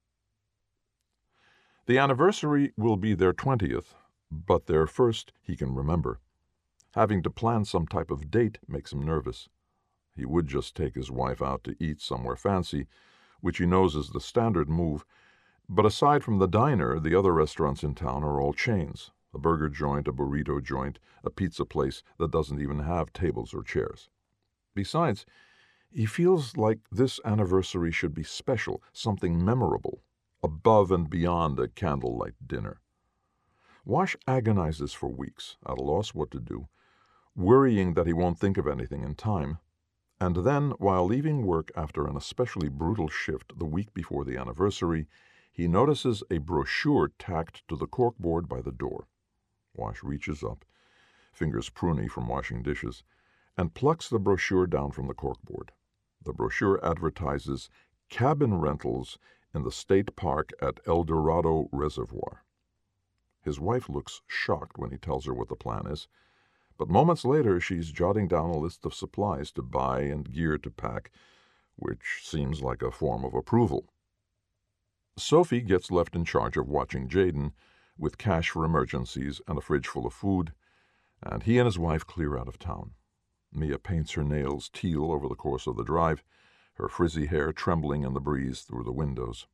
The anniversary will be their twentieth, but their first he can remember. Having to plan some type of date makes him nervous. He would just take his wife out to eat somewhere fancy, which he knows is the standard move, but aside from the diner, the other restaurants in town are all chains. A burger joint, a burrito joint, a pizza place that doesn't even have tables or chairs. Besides, he feels like this anniversary should be special, something memorable, above and beyond a candlelight dinner. Wash agonizes for weeks, at a loss what to do, worrying that he won't think of anything in time. And then, while leaving work after an especially brutal shift the week before the anniversary, he notices a brochure tacked to the corkboard by the door. Wash reaches up, fingers pruny from washing dishes, and plucks the brochure down from the corkboard. The brochure advertises cabin rentals in the state park at El Dorado Reservoir. His wife looks shocked when he tells her what the plan is, but moments later she's jotting down a list of supplies to buy and gear to pack, which seems like a form of approval. Sophie gets left in charge of watching Jaden, with cash for emergencies and a fridge full of food, and he and his wife clear out of town. Mia paints her nails teal over the course of the drive, her frizzy hair trembling in the breeze through the windows.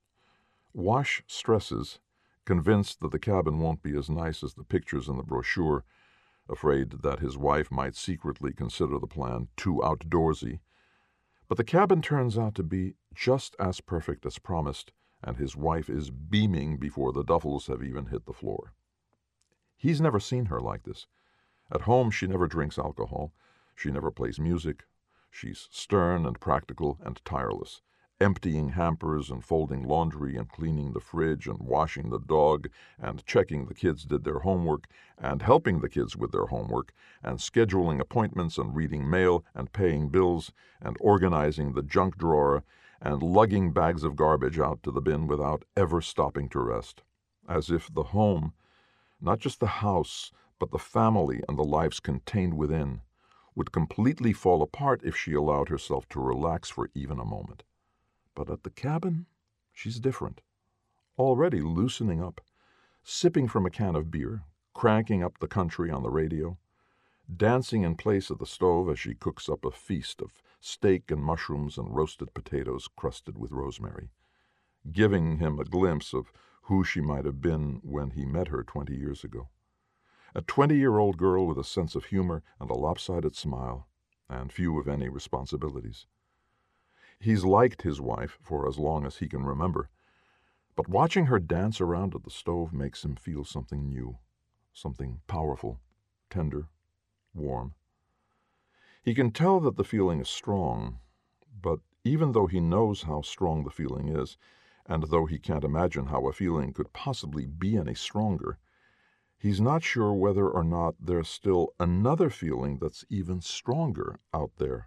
Wash stresses, convinced that the cabin won't be as nice as the pictures in the brochure, afraid that his wife might secretly consider the plan too outdoorsy. But the cabin turns out to be just as perfect as promised, and his wife is beaming before the duffels have even hit the floor. He's never seen her like this. At home, she never drinks alcohol. She never plays music. She's stern and practical and tireless, emptying hampers and folding laundry and cleaning the fridge and washing the dog and checking the kids did their homework and helping the kids with their homework and scheduling appointments and reading mail and paying bills and organizing the junk drawer and lugging bags of garbage out to the bin without ever stopping to rest, as if the home, not just the house, but the family and the lives contained within, would completely fall apart if she allowed herself to relax for even a moment. But at the cabin, she's different, already loosening up, sipping from a can of beer, cranking up the country on the radio, dancing in place at the stove as she cooks up a feast of steak and mushrooms and roasted potatoes crusted with rosemary, giving him a glimpse of who she might have been when he met her twenty years ago. A twenty-year-old girl with a sense of humor and a lopsided smile, and few of any responsibilities. He's liked his wife for as long as he can remember, but watching her dance around at the stove makes him feel something new, something powerful, tender, warm. He can tell that the feeling is strong, but even though he knows how strong the feeling is, and though he can't imagine how a feeling could possibly be any stronger, he's not sure whether or not there's still another feeling that's even stronger out there.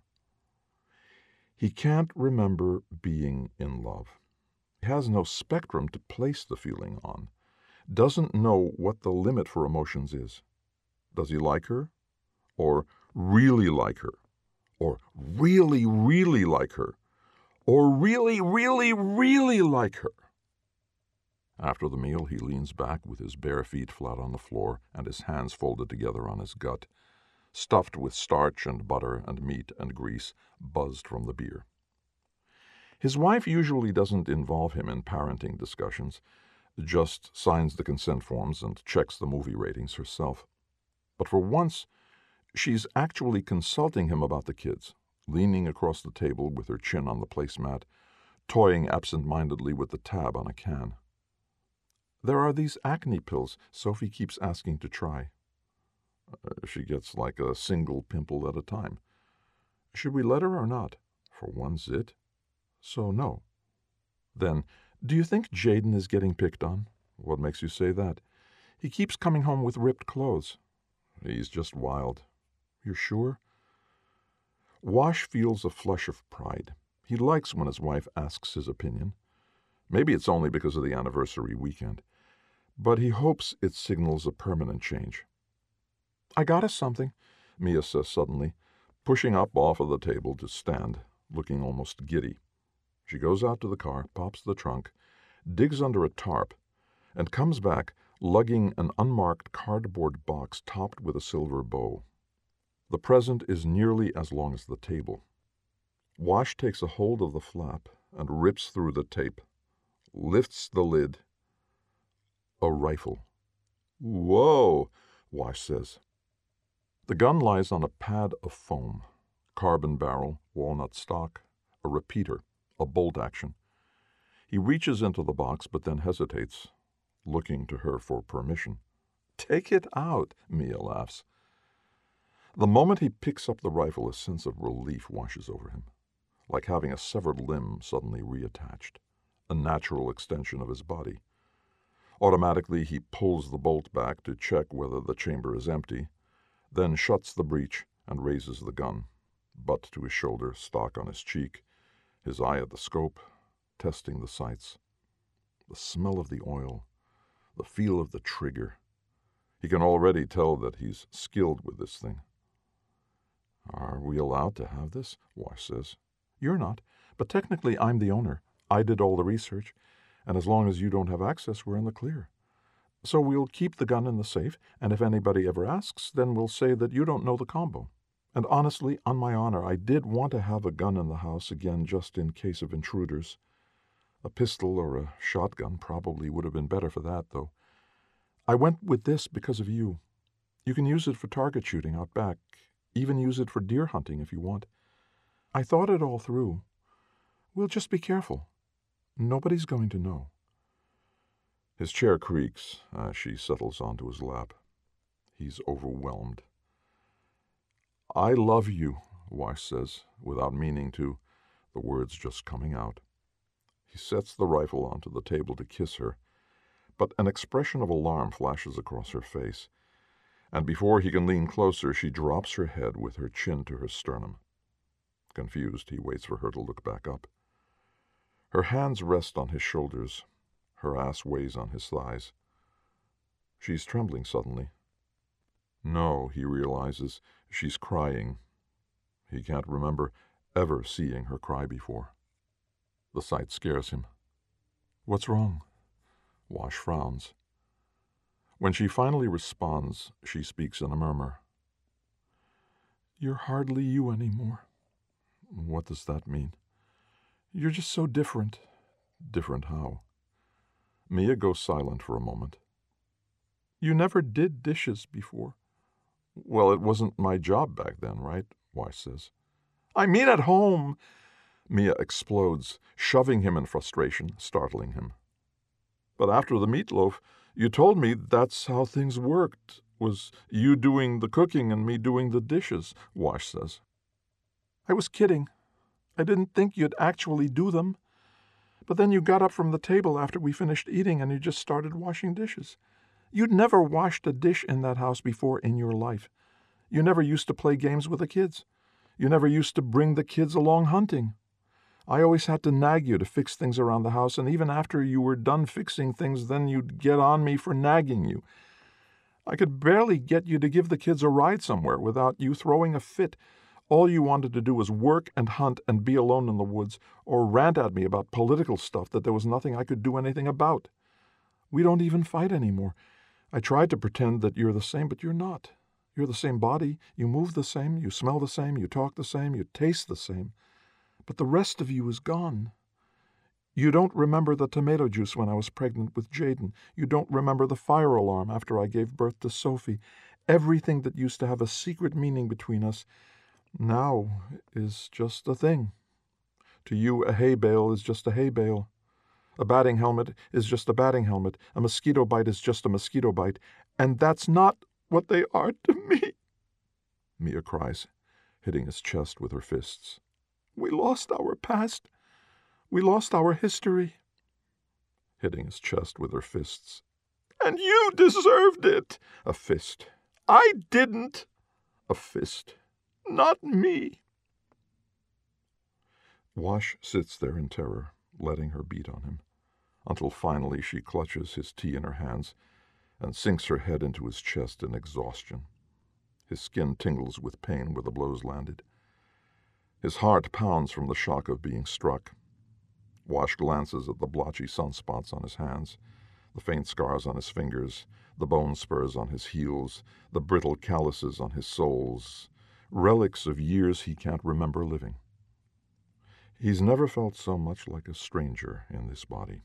He can't remember being in love. He has no spectrum to place the feeling on. doesn't know what the limit for emotions is. Does he like her? Or really like her? Or really, really like her? Or really, really, really like her? After the meal, he leans back with his bare feet flat on the floor and his hands folded together on his gut, stuffed with starch and butter and meat and grease, buzzed from the beer. His wife usually doesn't involve him in parenting discussions, just signs the consent forms and checks the movie ratings herself. But for once, she's actually consulting him about the kids, leaning across the table with her chin on the placemat, toying absent-mindedly with the tab on a can. There are these acne pills Sophie keeps asking to try. Uh, she gets like a single pimple at a time. Should we let her or not? For one zit? So no. Then, do you think Jaden is getting picked on? What makes you say that? He keeps coming home with ripped clothes. He's just wild. You're sure? Wash feels a flush of pride. He likes when his wife asks his opinion. Maybe it's only because of the anniversary weekend. But he hopes it signals a permanent change. I got us something, Mia says suddenly, pushing up off of the table to stand, looking almost giddy. She goes out to the car, pops the trunk, digs under a tarp, and comes back lugging an unmarked cardboard box topped with a silver bow. The present is nearly as long as the table. Wash takes a hold of the flap and rips through the tape, lifts the lid. A rifle. Whoa, Wash says. The gun lies on a pad of foam, carbon barrel, walnut stock, a repeater, a bolt action. He reaches into the box but then hesitates, looking to her for permission. Take it out, Mia laughs. The moment he picks up the rifle, a sense of relief washes over him, like having a severed limb suddenly reattached, a natural extension of his body. Automatically, he pulls the bolt back to check whether the chamber is empty, then shuts the breech and raises the gun, butt to his shoulder, stock on his cheek, his eye at the scope, testing the sights. The smell of the oil, the feel of the trigger. He can already tell that he's skilled with this thing. Are we allowed to have this? Wash says. You're not, but technically I'm the owner. I did all the research, and as long as you don't have access, we're in the clear. So we'll keep the gun in the safe, and if anybody ever asks, then we'll say that you don't know the combo. And honestly, on my honor, I did want to have a gun in the house again just in case of intruders. A pistol or a shotgun probably would have been better for that, though. I went with this because of you. You can use it for target shooting out back, even use it for deer hunting if you want. I thought it all through. We'll just be careful. Nobody's going to know. His chair creaks as she settles onto his lap. He's overwhelmed. I love you, Wash says, without meaning to, the words just coming out. He sets the rifle onto the table to kiss her, but an expression of alarm flashes across her face, and before he can lean closer, she drops her head with her chin to her sternum. Confused, he waits for her to look back up. Her hands rest on his shoulders. Her ass weighs on his thighs. She's trembling suddenly. No, he realizes, she's crying. He can't remember ever seeing her cry before. The sight scares him. What's wrong? Wash frowns. When she finally responds, she speaks in a murmur. You're hardly you anymore. What does that mean? You're just so different. Different how? Mia goes silent for a moment. You never did dishes before. Well, it wasn't my job back then, right? Wash says. I mean at home. Mia explodes, shoving him in frustration, startling him. But after the meatloaf, you told me that's how things worked, was you doing the cooking and me doing the dishes, Wash says. I was kidding. I didn't think you'd actually do them. But then you got up from the table after we finished eating and you just started washing dishes. You'd never washed a dish in that house before in your life. You never used to play games with the kids. You never used to bring the kids along hunting. I always had to nag you to fix things around the house, and even after you were done fixing things, then you'd get on me for nagging you. I could barely get you to give the kids a ride somewhere without you throwing a fit. All you wanted to do was work and hunt and be alone in the woods, or rant at me about political stuff that there was nothing I could do anything about. We don't even fight anymore. I tried to pretend that you're the same, but you're not. You're the same body, you move the same, you smell the same, you talk the same, you taste the same. But the rest of you is gone. You don't remember the tomato juice when I was pregnant with Jaden. You don't remember the fire alarm after I gave birth to Sophie. Everything that used to have a secret meaning between us now is just a thing. To you, a hay bale is just a hay bale. A batting helmet is just a batting helmet. A mosquito bite is just a mosquito bite. And that's not what they are to me, Mia cries, hitting his chest with her fists. We lost our past. We lost our history, hitting his chest with her fists. And you deserved it. A fist. I didn't. A fist. Not me. Wash sits there in terror, letting her beat on him, until finally she clutches his tea in her hands and sinks her head into his chest in exhaustion. His skin tingles with pain where the blows landed. His heart pounds from the shock of being struck. Wash glances at the blotchy sunspots on his hands, the faint scars on his fingers, the bone spurs on his heels, the brittle calluses on his soles, relics of years he can't remember living. He's never felt so much like a stranger in this body.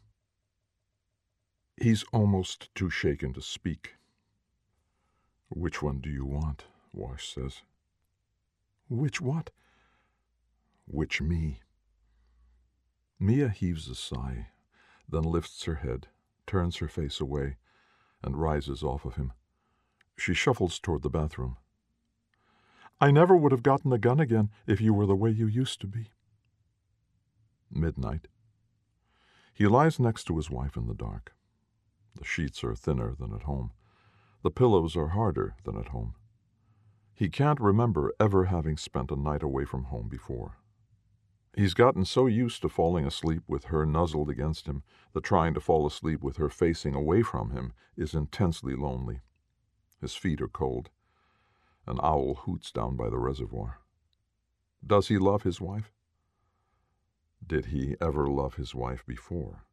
He's almost too shaken to speak. Which one do you want? Wash says. Which what? Which me? Mia heaves a sigh, then lifts her head, turns her face away, and rises off of him. She shuffles toward the bathroom. I never would have gotten a gun again if you were the way you used to be. Midnight. He lies next to his wife in the dark. The sheets are thinner than at home. The pillows are harder than at home. He can't remember ever having spent a night away from home before. He's gotten so used to falling asleep with her nuzzled against him that trying to fall asleep with her facing away from him is intensely lonely. His feet are cold. An owl hoots down by the reservoir. Does he love his wife? Did he ever love his wife before?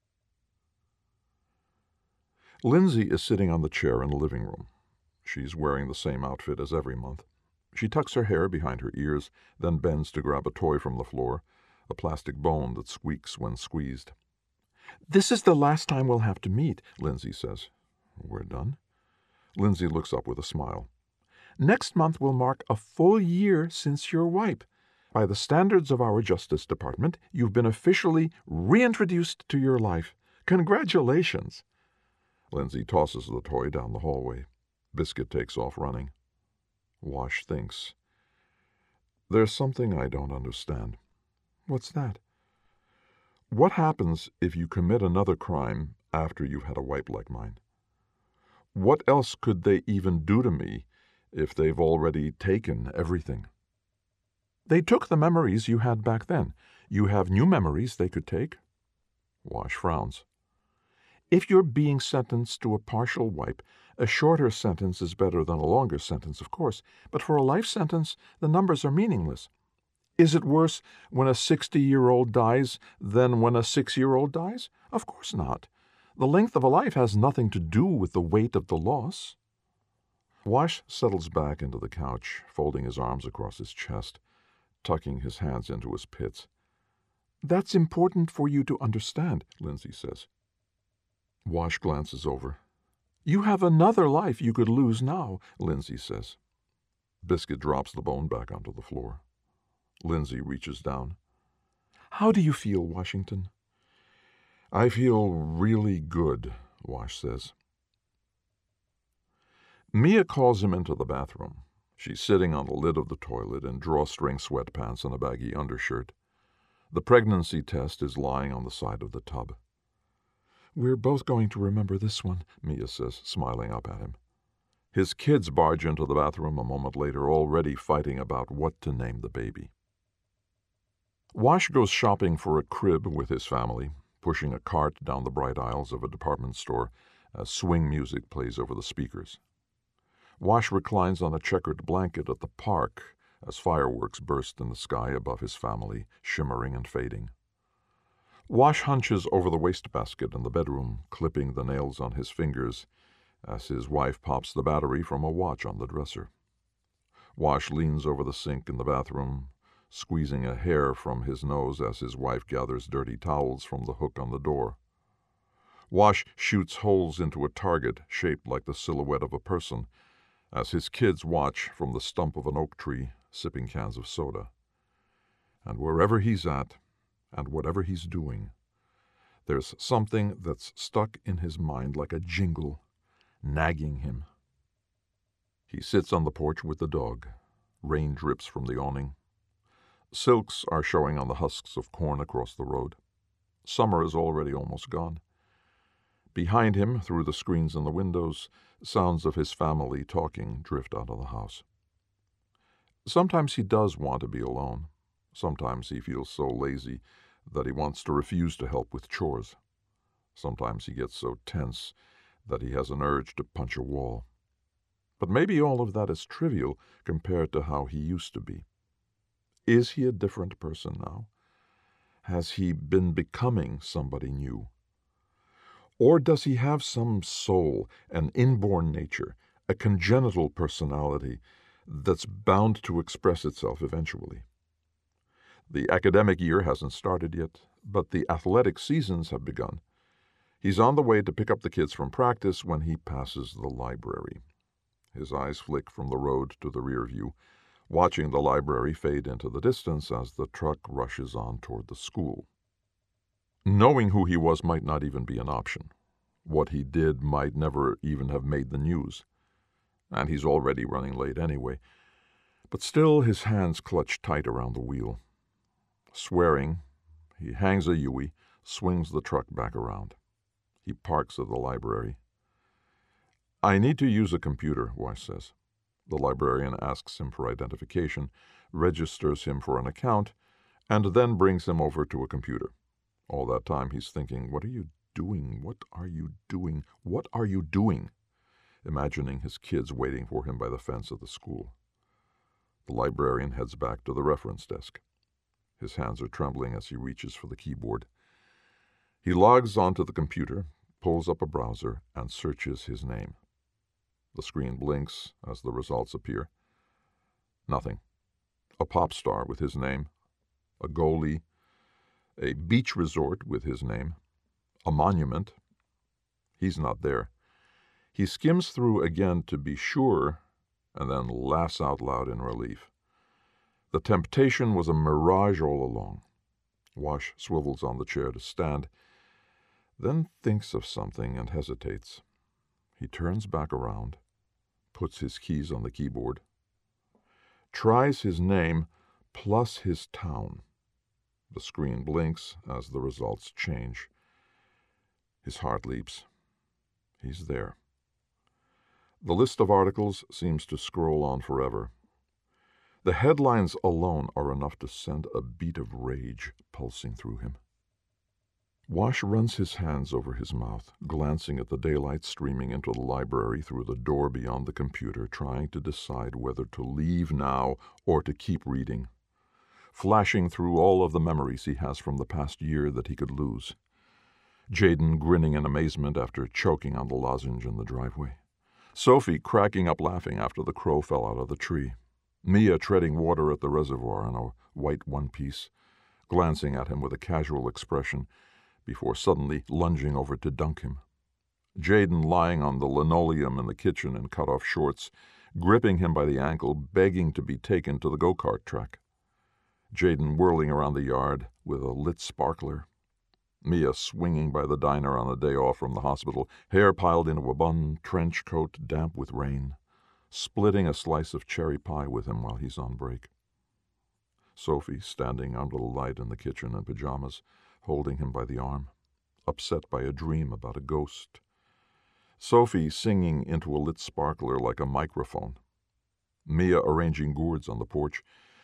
Lindsay is sitting on the chair in the living room. She's wearing the same outfit as every month. She tucks her hair behind her ears, then bends to grab a toy from the floor, a plastic bone that squeaks when squeezed. This is the last time we'll have to meet, Lindsay says. We're done? Lindsay looks up with a smile. Next month will mark a full year since your wipe. By the standards of our Justice Department, you've been officially reintroduced to your life. Congratulations. Lindsay tosses the toy down the hallway. Biscuit takes off running. Wash thinks. There's something I don't understand. What's that? What happens if you commit another crime after you've had a wipe like mine? What else could they even do to me if they've already taken everything? They took the memories you had back then. You have new memories they could take. Wash frowns. If you're being sentenced to a partial wipe, a shorter sentence is better than a longer sentence, of course, but for a life sentence, the numbers are meaningless. Is it worse when a sixty-year-old dies than when a six-year-old dies? Of course not. The length of a life has nothing to do with the weight of the loss. Wash settles back into the couch, folding his arms across his chest, tucking his hands into his pits. That's important for you to understand, Lindsay says. Wash glances over. You have another life you could lose now, Lindsay says. Biscuit drops the bone back onto the floor. Lindsay reaches down. How do you feel, Washington? I feel really good, Wash says. Mia calls him into the bathroom. She's sitting on the lid of the toilet in drawstring sweatpants and a baggy undershirt. The pregnancy test is lying on the side of the tub. We're both going to remember this one, Mia says, smiling up at him. His kids barge into the bathroom a moment later, already fighting about what to name the baby. Wash goes shopping for a crib with his family, pushing a cart down the bright aisles of a department store as swing music plays over the speakers. Wash reclines on a checkered blanket at the park as fireworks burst in the sky above his family, shimmering and fading. Wash hunches over the wastebasket in the bedroom, clipping the nails on his fingers as his wife pops the battery from a watch on the dresser. Wash leans over the sink in the bathroom, squeezing a hair from his nose as his wife gathers dirty towels from the hook on the door. Wash shoots holes into a target shaped like the silhouette of a person as his kids watch from the stump of an oak tree, sipping cans of soda. And wherever he's at, and whatever he's doing, there's something that's stuck in his mind like a jingle, nagging him. He sits on the porch with the dog. Rain drips from the awning. Silks are showing on the husks of corn across the road. Summer is already almost gone. Behind him, through the screens in the windows, sounds of his family talking drift out of the house. Sometimes he does want to be alone. Sometimes he feels so lazy that he wants to refuse to help with chores. Sometimes he gets so tense that he has an urge to punch a wall. But maybe all of that is trivial compared to how he used to be. Is he a different person now? Has he been becoming somebody new? Or does he have some soul, an inborn nature, a congenital personality that's bound to express itself eventually? The academic year hasn't started yet, but the athletic seasons have begun. He's on the way to pick up the kids from practice when he passes the library. His eyes flick from the road to the rear view, watching the library fade into the distance as the truck rushes on toward the school. Knowing who he was might not even be an option. What he did might never even have made the news. And he's already running late anyway. But still his hands clutch tight around the wheel. Swearing, he hangs a Yui, swings the truck back around. He parks at the library. "I need to use a computer," Wash says. The librarian asks him for identification, registers him for an account, and then brings him over to a computer. All that time he's thinking, what are you doing? What are you doing? What are you doing? Imagining his kids waiting for him by the fence of the school. The librarian heads back to the reference desk. His hands are trembling as he reaches for the keyboard. He logs onto the computer, pulls up a browser, and searches his name. The screen blinks as the results appear. Nothing. A pop star with his name. A goalie. A beach resort with his name. A monument. He's not there. He skims through again to be sure, and then laughs out loud in relief. The temptation was a mirage all along. Wash swivels on the chair to stand, then thinks of something and hesitates. He turns back around, puts his keys on the keyboard, tries his name plus his town. The screen blinks as the results change. His heart leaps. He's there. The list of articles seems to scroll on forever. The headlines alone are enough to send a beat of rage pulsing through him. Wash runs his hands over his mouth, glancing at the daylight streaming into the library through the door beyond the computer, trying to decide whether to leave now or to keep reading, flashing through all of the memories he has from the past year that he could lose. Jaden grinning in amazement after choking on the lozenge in the driveway. Sophie cracking up laughing after the crow fell out of the tree. Mia treading water at the reservoir in a white one-piece, glancing at him with a casual expression before suddenly lunging over to dunk him. Jaden lying on the linoleum in the kitchen in cut-off shorts, gripping him by the ankle, begging to be taken to the go-kart track. Jaden whirling around the yard with a lit sparkler. Mia swinging by the diner on a day off from the hospital, hair piled into a bun, trench coat damp with rain, splitting a slice of cherry pie with him while he's on break. Sophie standing under the light in the kitchen in pajamas, holding him by the arm, upset by a dream about a ghost. Sophie singing into a lit sparkler like a microphone. Mia arranging gourds on the porch,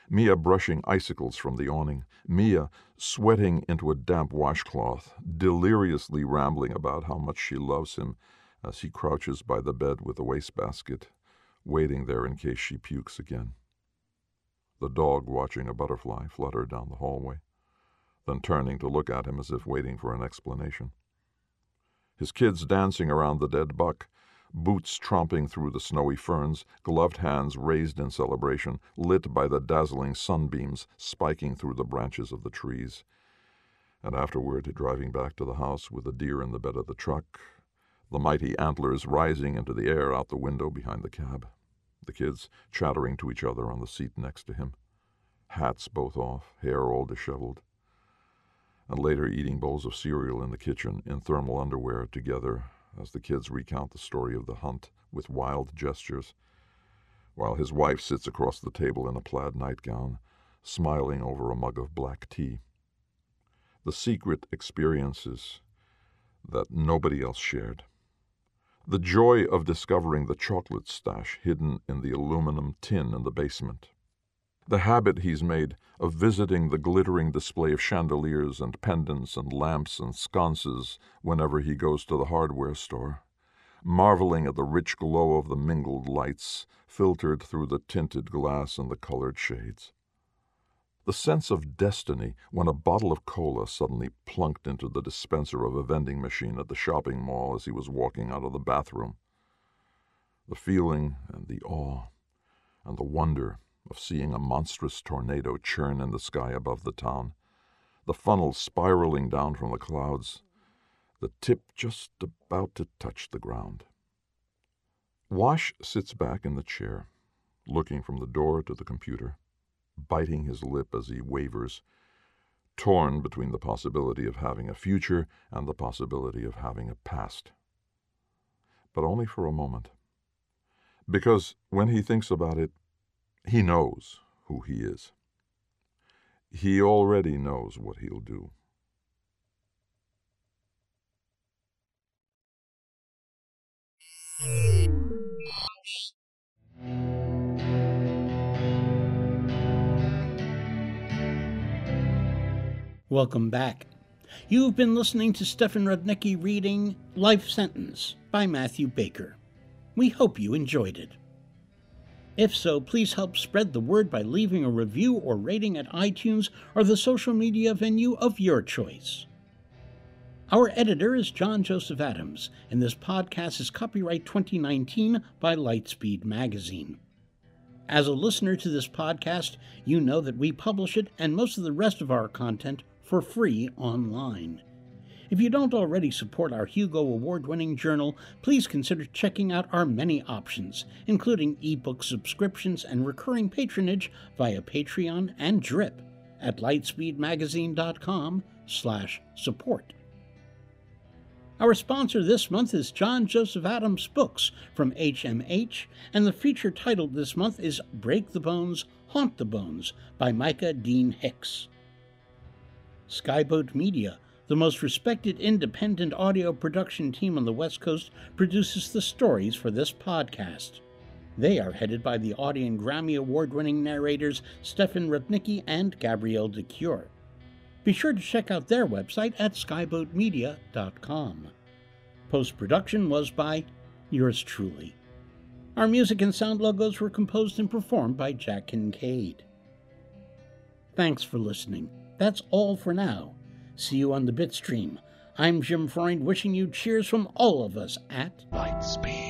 Mia brushing icicles from the awning, Mia sweating into a damp washcloth, deliriously rambling about how much she loves him as he crouches by the bed with the wastebasket, waiting there in case she pukes again. The dog watching a butterfly flutter down the hallway, then turning to look at him as if waiting for an explanation. His kids dancing around the dead buck, boots tromping through the snowy ferns, gloved hands raised in celebration, lit by the dazzling sunbeams spiking through the branches of the trees. And afterward, driving back to the house with the deer in the bed of the truck, the mighty antlers rising into the air out the window behind the cab, the kids chattering to each other on the seat next to him, hats both off, hair all disheveled, and later eating bowls of cereal in the kitchen in thermal underwear together as the kids recount the story of the hunt with wild gestures, while his wife sits across the table in a plaid nightgown, smiling over a mug of black tea. The secret experiences that nobody else shared. The joy of discovering the chocolate stash hidden in the aluminum tin in the basement. The habit he's made of visiting the glittering display of chandeliers and pendants and lamps and sconces whenever he goes to the hardware store, marveling at the rich glow of the mingled lights filtered through the tinted glass and the colored shades. The sense of destiny when a bottle of cola suddenly plunked into the dispenser of a vending machine at the shopping mall as he was walking out of the bathroom. The feeling and the awe and the wonder of seeing a monstrous tornado churn in the sky above the town, the funnel spiraling down from the clouds, the tip just about to touch the ground. Wash sits back in the chair, looking from the door to the computer, biting his lip as he wavers, torn between the possibility of having a future and the possibility of having a past. But only for a moment. Because when he thinks about it, he knows who he is. He already knows what he'll do. Welcome back. You've been listening to Stefan Rudnicki reading Life Sentence by Matthew Baker. We hope you enjoyed it. If so, please help spread the word by leaving a review or rating at iTunes or the social media venue of your choice. Our editor is John Joseph Adams, and this podcast is copyright twenty nineteen by Lightspeed Magazine. As a listener to this podcast, you know that we publish it and most of the rest of our content for free online. If you don't already support our Hugo Award-winning journal, please consider checking out our many options, including ebook subscriptions and recurring patronage via Patreon and Drip at lightspeedmagazine.com slash support. Our sponsor this month is John Joseph Adams Books from H M H, and the feature titled this month is Break the Bones, Haunt the Bones by Micah Dean Hicks. Skyboat Media, the most respected independent audio production team on the West Coast, produces the stories for this podcast. They are headed by the Audie and Grammy Award-winning narrators Stefan Rudnicki and Gabrielle de Cure. Be sure to check out their website at skyboat media dot com. Post-production was by yours truly. Our music and sound logos were composed and performed by Jack Kincaid. Thanks for listening. That's all for now. See you on the Bitstream. I'm Jim Freund, wishing you cheers from all of us at Lightspeed.